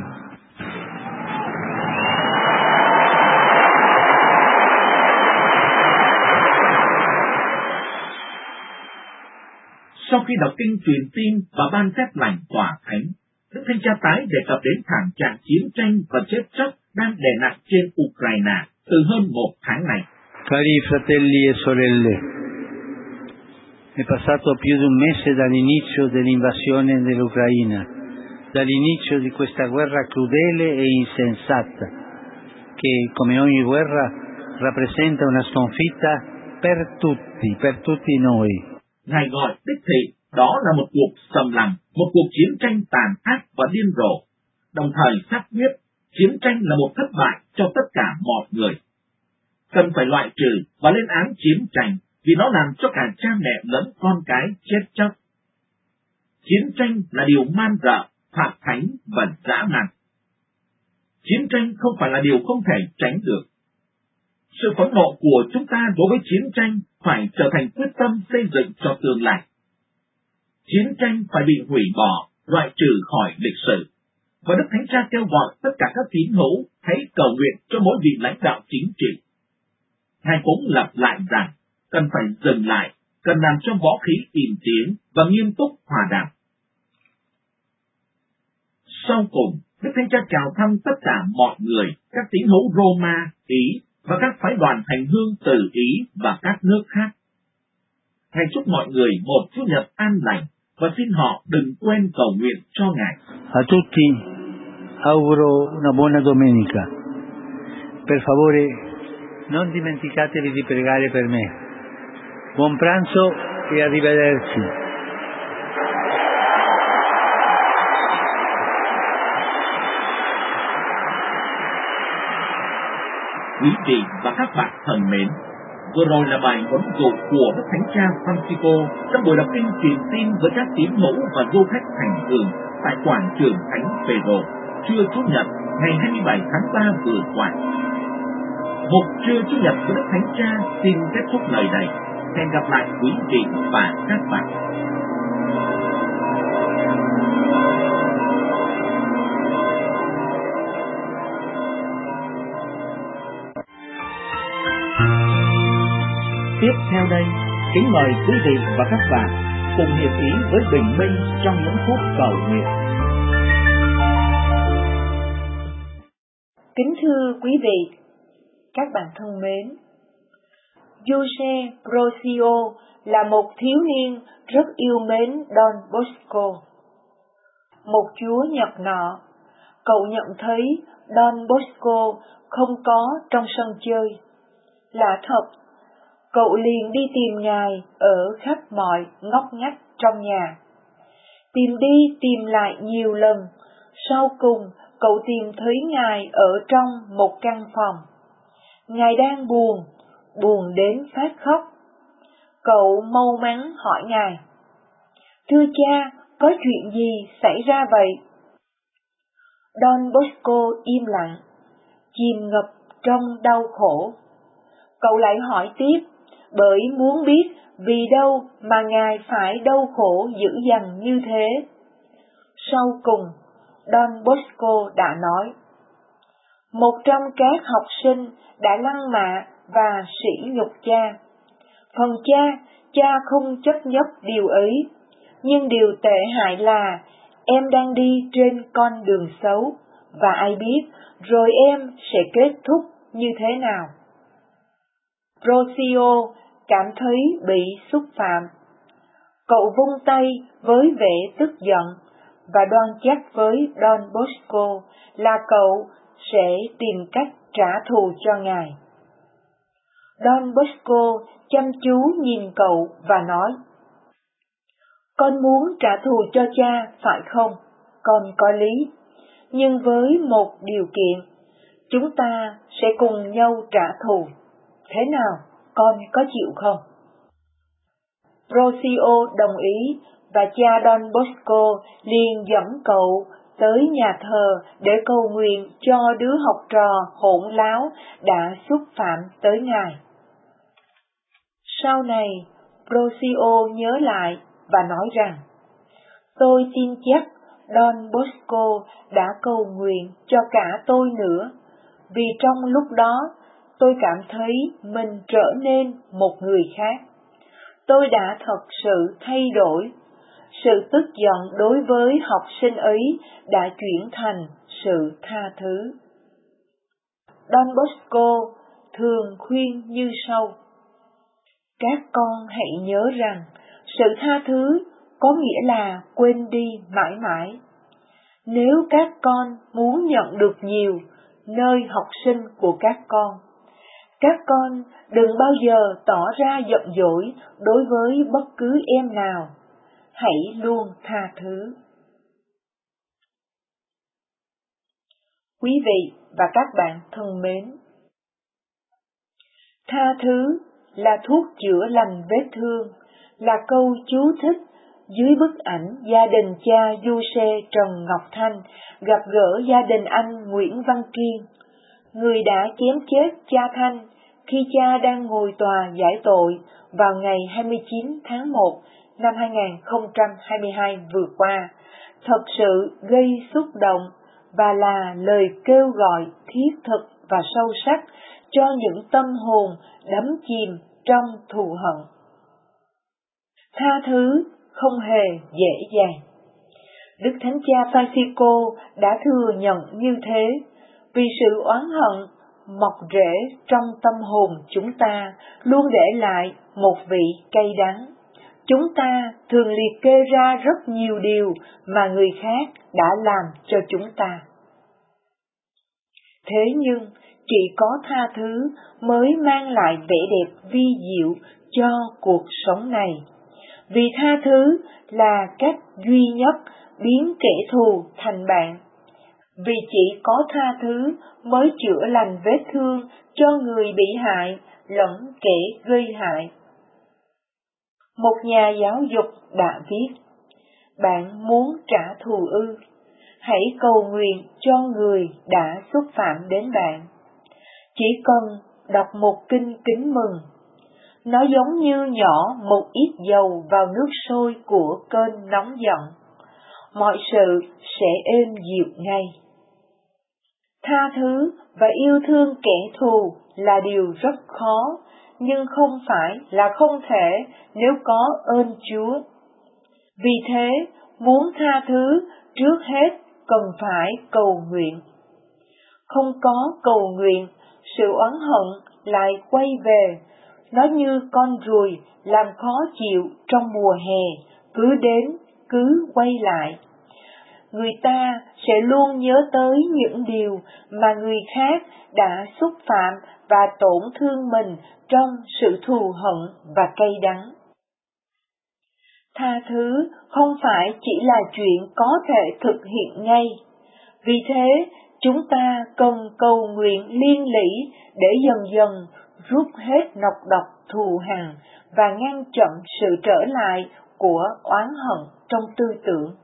Speaker 5: Sau khi đọc kinh truyền tin và ban phép lành tỏa thánh, Đức Thánh Cha tái đề cập đến thảm trạng chiến tranh và chết chóc đang đè nặng trên Ukraine từ hơn một tháng này.
Speaker 6: Cari fratelli e sorelle, è passato più di un mese dall'inizio dell'invasione dell'Ucraina, dall'inizio di questa guerra crudele e insensata, che come ogni guerra rappresenta una sconfitta per tutti, per tutti noi.
Speaker 5: Ngài gọi đích thị đó là một cuộc xâm lăng, một cuộc chiến tranh tàn ác và điên rồ, đồng thời xác quyết chiến tranh là một thất bại cho tất cả mọi người. Cần phải loại trừ và lên án chiến tranh vì nó làm cho cả cha mẹ lẫn con cái chết chóc. Chiến tranh là điều man rợ, phạt thánh và dã man. Chiến tranh không phải là điều không thể tránh được. Sự phẫn nộ của chúng ta đối với chiến tranh phải trở thành quyết tâm xây dựng cho tương lai. Chiến tranh phải bị hủy bỏ, loại trừ khỏi lịch sử. Và Đức Thánh Cha kêu gọi tất cả các tín hữu hãy cầu nguyện cho mỗi vị lãnh đạo chính trị. Ngài cũng lặp lại rằng cần phải dừng lại, cần làm cho võ khí im tiếng và nghiêm túc hòa đàm. Sau cùng, Đức Thánh Cha chào thăm tất cả mọi người, các tín hữu Roma, Ý và các phái đoàn hành hương từ Ý và các nước khác. Ngài chúc mọi người một Chủ nhật an lành và xin họ đừng quên cầu nguyện cho Ngài.
Speaker 6: A tutti auguro una buona domenica. Per favore, non dimenticatevi di pregare per me. Buon pranzo e arrivederci.
Speaker 5: Quý vị và các bạn thân mến, vừa rồi là bài huấn dụ của Đức Thánh Cha Francisco trong buổi đọc kinh truyền tin với các tín hữu và du khách hành hương tại quảng trường Thánh Phêrô, trưa Chủ nhật ngày hai mươi bảy tháng ba vừa qua. Một trưa Chủ nhật với Đức Thánh Cha xin kết thúc lời này. Hẹn gặp lại quý vị và các bạn.
Speaker 7: Tiếp theo đây, kính mời quý vị và các bạn cùng hiệp ý với Bình Minh trong những phút cầu nguyện.
Speaker 8: Kính thưa quý vị, các bạn thân mến, Jose Brocio là một thiếu niên rất yêu mến Don Bosco. Một chúa Nhật nọ, cậu nhận thấy Don Bosco không có trong sân chơi. Lạ thật, cậu liền đi tìm Ngài ở khắp mọi ngóc ngách trong nhà. Tìm đi tìm lại nhiều lần, sau cùng cậu tìm thấy Ngài ở trong một căn phòng. Ngài đang buồn, buồn đến phát khóc. Cậu mau mắn hỏi Ngài: "Thưa cha, có chuyện gì xảy ra vậy?" Don Bosco im lặng, chìm ngập trong đau khổ. Cậu lại hỏi tiếp, bởi muốn biết vì đâu mà Ngài phải đau khổ dữ dằn như thế. Sau cùng, Don Bosco đã nói: "Một trong các học sinh đã lăng mạ và sỉ nhục cha. Phần cha, cha không chấp nhất điều ấy, nhưng điều tệ hại là em đang đi trên con đường xấu, và ai biết rồi em sẽ kết thúc như thế nào." Brocio cảm thấy bị xúc phạm. Cậu vung tay với vẻ tức giận và đoan chắc với Don Bosco là cậu sẽ tìm cách trả thù cho Ngài. Don Bosco chăm chú nhìn cậu và nói: "Con muốn trả thù cho cha, phải không? Con có lý. Nhưng với một điều kiện, chúng ta sẽ cùng nhau trả thù. Thế nào, con có chịu không?" Brocio đồng ý, và cha Don Bosco liền dẫn cậu tới nhà thờ để cầu nguyện cho đứa học trò hỗn láo đã xúc phạm tới Ngài. Sau này, Brocio nhớ lại và nói rằng: "Tôi tin chắc Don Bosco đã cầu nguyện cho cả tôi nữa, vì trong lúc đó tôi cảm thấy mình trở nên một người khác. Tôi đã thật sự thay đổi. Sự tức giận đối với học sinh ấy đã chuyển thành sự tha thứ." Don Bosco thường khuyên như sau: "Các con hãy nhớ rằng sự tha thứ có nghĩa là quên đi mãi mãi. Nếu các con muốn nhận được nhiều nơi học sinh của các con, các con đừng bao giờ tỏ ra giận dỗi đối với bất cứ em nào. Hãy luôn tha thứ." Quý vị và các bạn thân mến, tha thứ là thuốc chữa lành vết thương, là câu chú thích dưới bức ảnh gia đình cha Giuse Trần Ngọc Thanh gặp gỡ gia đình anh Nguyễn Văn Kiên, người đã chém chết cha Thanh khi cha đang ngồi tòa giải tội vào ngày hai mươi chín tháng một năm hai nghìn không trăm hai mươi hai vừa qua, thật sự gây xúc động và là lời kêu gọi thiết thực và sâu sắc cho những tâm hồn đắm chìm trong thù hận. Tha thứ không hề dễ dàng. Đức Thánh Cha Francisco đã thừa nhận như thế, vì sự oán hận mọc rễ trong tâm hồn chúng ta luôn để lại một vị cay đắng. Chúng ta thường liệt kê ra rất nhiều điều mà người khác đã làm cho chúng ta. Thế nhưng, chỉ có tha thứ mới mang lại vẻ đẹp vi diệu cho cuộc sống này. Vì tha thứ là cách duy nhất biến kẻ thù thành bạn. Vì chỉ có tha thứ mới chữa lành vết thương cho người bị hại lẫn kẻ gây hại. Một nhà giáo dục đã viết: bạn muốn trả thù ư? Hãy cầu nguyện cho người đã xúc phạm đến bạn. Chỉ cần đọc một kinh kính mừng. Nó giống như nhỏ một ít dầu vào nước sôi của cơn nóng giận. Mọi sự sẽ êm dịu ngay. Tha thứ và yêu thương kẻ thù là điều rất khó, nhưng không phải là không thể nếu có ơn Chúa. Vì thế, muốn tha thứ trước hết cần phải cầu nguyện. Không có cầu nguyện, sự oán hận lại quay về. Nó như con ruồi làm khó chịu trong mùa hè, cứ đến, cứ quay lại. Người ta sẽ luôn nhớ tới những điều mà người khác đã xúc phạm và tổn thương mình trong sự thù hận và cay đắng. Tha thứ không phải chỉ là chuyện có thể thực hiện ngay. Vì thế, chúng ta cần cầu nguyện liên lỉ để dần dần rút hết nọc độc thù hằn và ngăn chặn sự trở lại của oán hận trong tư tưởng.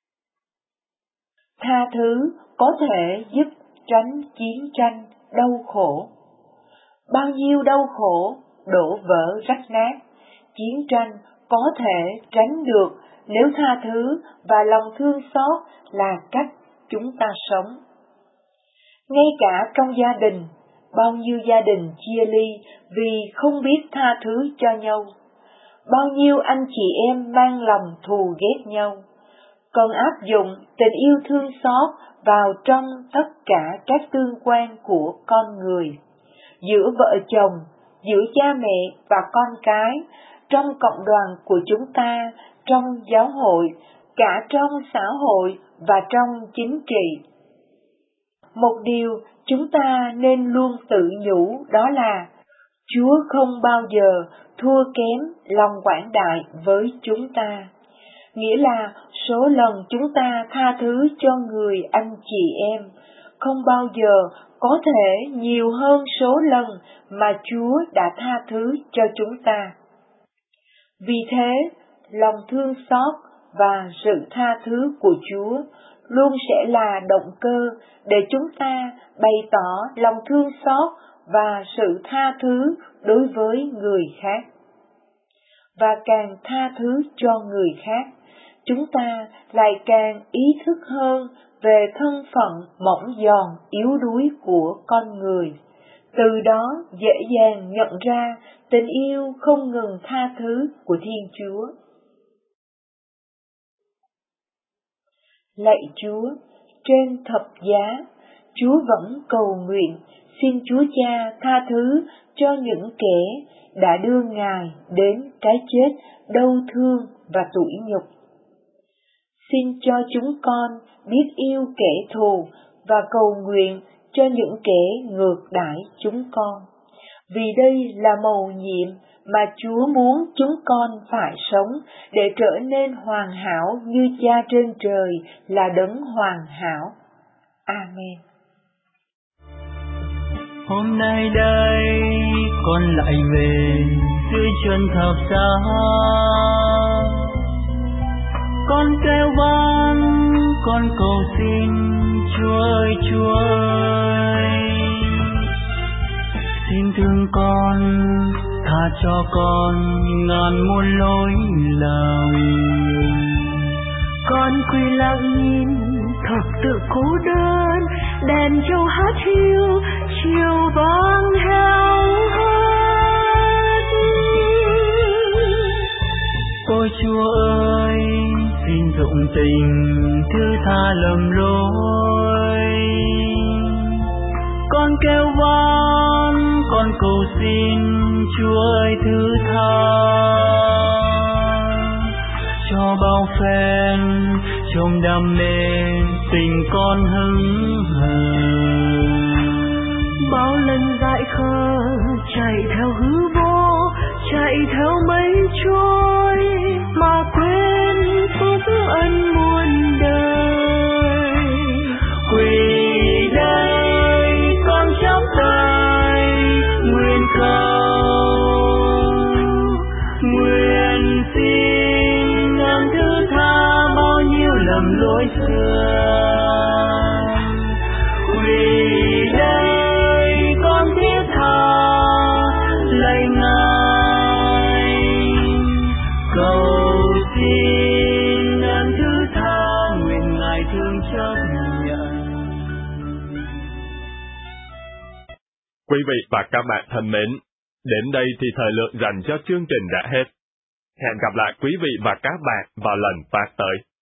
Speaker 8: Tha thứ có thể giúp tránh chiến tranh, đau khổ. Bao nhiêu đau khổ, đổ vỡ rách nát, chiến tranh có thể tránh được nếu tha thứ và lòng thương xót là cách chúng ta sống. Ngay cả trong gia đình, bao nhiêu gia đình chia ly vì không biết tha thứ cho nhau. Bao nhiêu anh chị em mang lòng thù ghét nhau. Cần áp dụng tình yêu thương xót vào trong tất cả các tương quan của con người, giữa vợ chồng, giữa cha mẹ và con cái, trong cộng đoàn của chúng ta, trong giáo hội, cả trong xã hội và trong chính trị. Một điều chúng ta nên luôn tự nhủ đó là Chúa không bao giờ thua kém lòng quảng đại với chúng ta. Nghĩa là số lần chúng ta tha thứ cho người anh chị em không bao giờ có thể nhiều hơn số lần mà Chúa đã tha thứ cho chúng ta. Vì thế, lòng thương xót và sự tha thứ của Chúa luôn sẽ là động cơ để chúng ta bày tỏ lòng thương xót và sự tha thứ đối với người khác. Và càng tha thứ cho người khác, chúng ta lại càng ý thức hơn về thân phận mỏng giòn yếu đuối của con người. Từ đó dễ dàng nhận ra tình yêu không ngừng tha thứ của Thiên Chúa. Lạy Chúa, trên thập giá, Chúa vẫn cầu nguyện xin Chúa Cha tha thứ cho những kẻ đã đưa Ngài đến cái chết đau thương và tủi nhục. Xin cho chúng con biết yêu kẻ thù và cầu nguyện cho những kẻ ngược đãi chúng con, vì đây là mầu nhiệm mà Chúa muốn chúng con phải sống để trở nên hoàn hảo như Cha trên trời là đấng hoàn hảo. Amen.
Speaker 2: Hôm nay đây con lại về dưới chân thập giá, con kêu van, con cầu xin Chúa ơi, Chúa ơi, xin thương con, tha cho con ngàn muôn lỗi lầm.
Speaker 9: Con quy lặng nhìn thật tự cô đơn, đèn châu hát hiu chiều vang heo hắt.
Speaker 2: Ôi Chúa ơi, xin dụng tình thứ tha lầm lỗi. Con kêu van, con cầu xin Chúa ơi thứ tha, cho bao phen trong đam mê tình con hững hờ.
Speaker 9: Bao lần dại khờ chạy theo hư vô, chạy theo mây trôi mà quên phúc ân muôn đời.
Speaker 2: Quỳ đây con chắp tay nguyện cầu, nguyện xin ngàn thứ tha bao nhiêu lầm lỗi xưa. Quỳ đây con thiết tha lạy Ngài, cầu xin ngàn thứ tha nguyện Ngài thương chấp nhận.
Speaker 1: Quý vị và các bạn thân mến, đến đây thì thời lượng dành cho chương trình đã hết. Hẹn gặp lại quý vị và các bạn vào lần phát tới.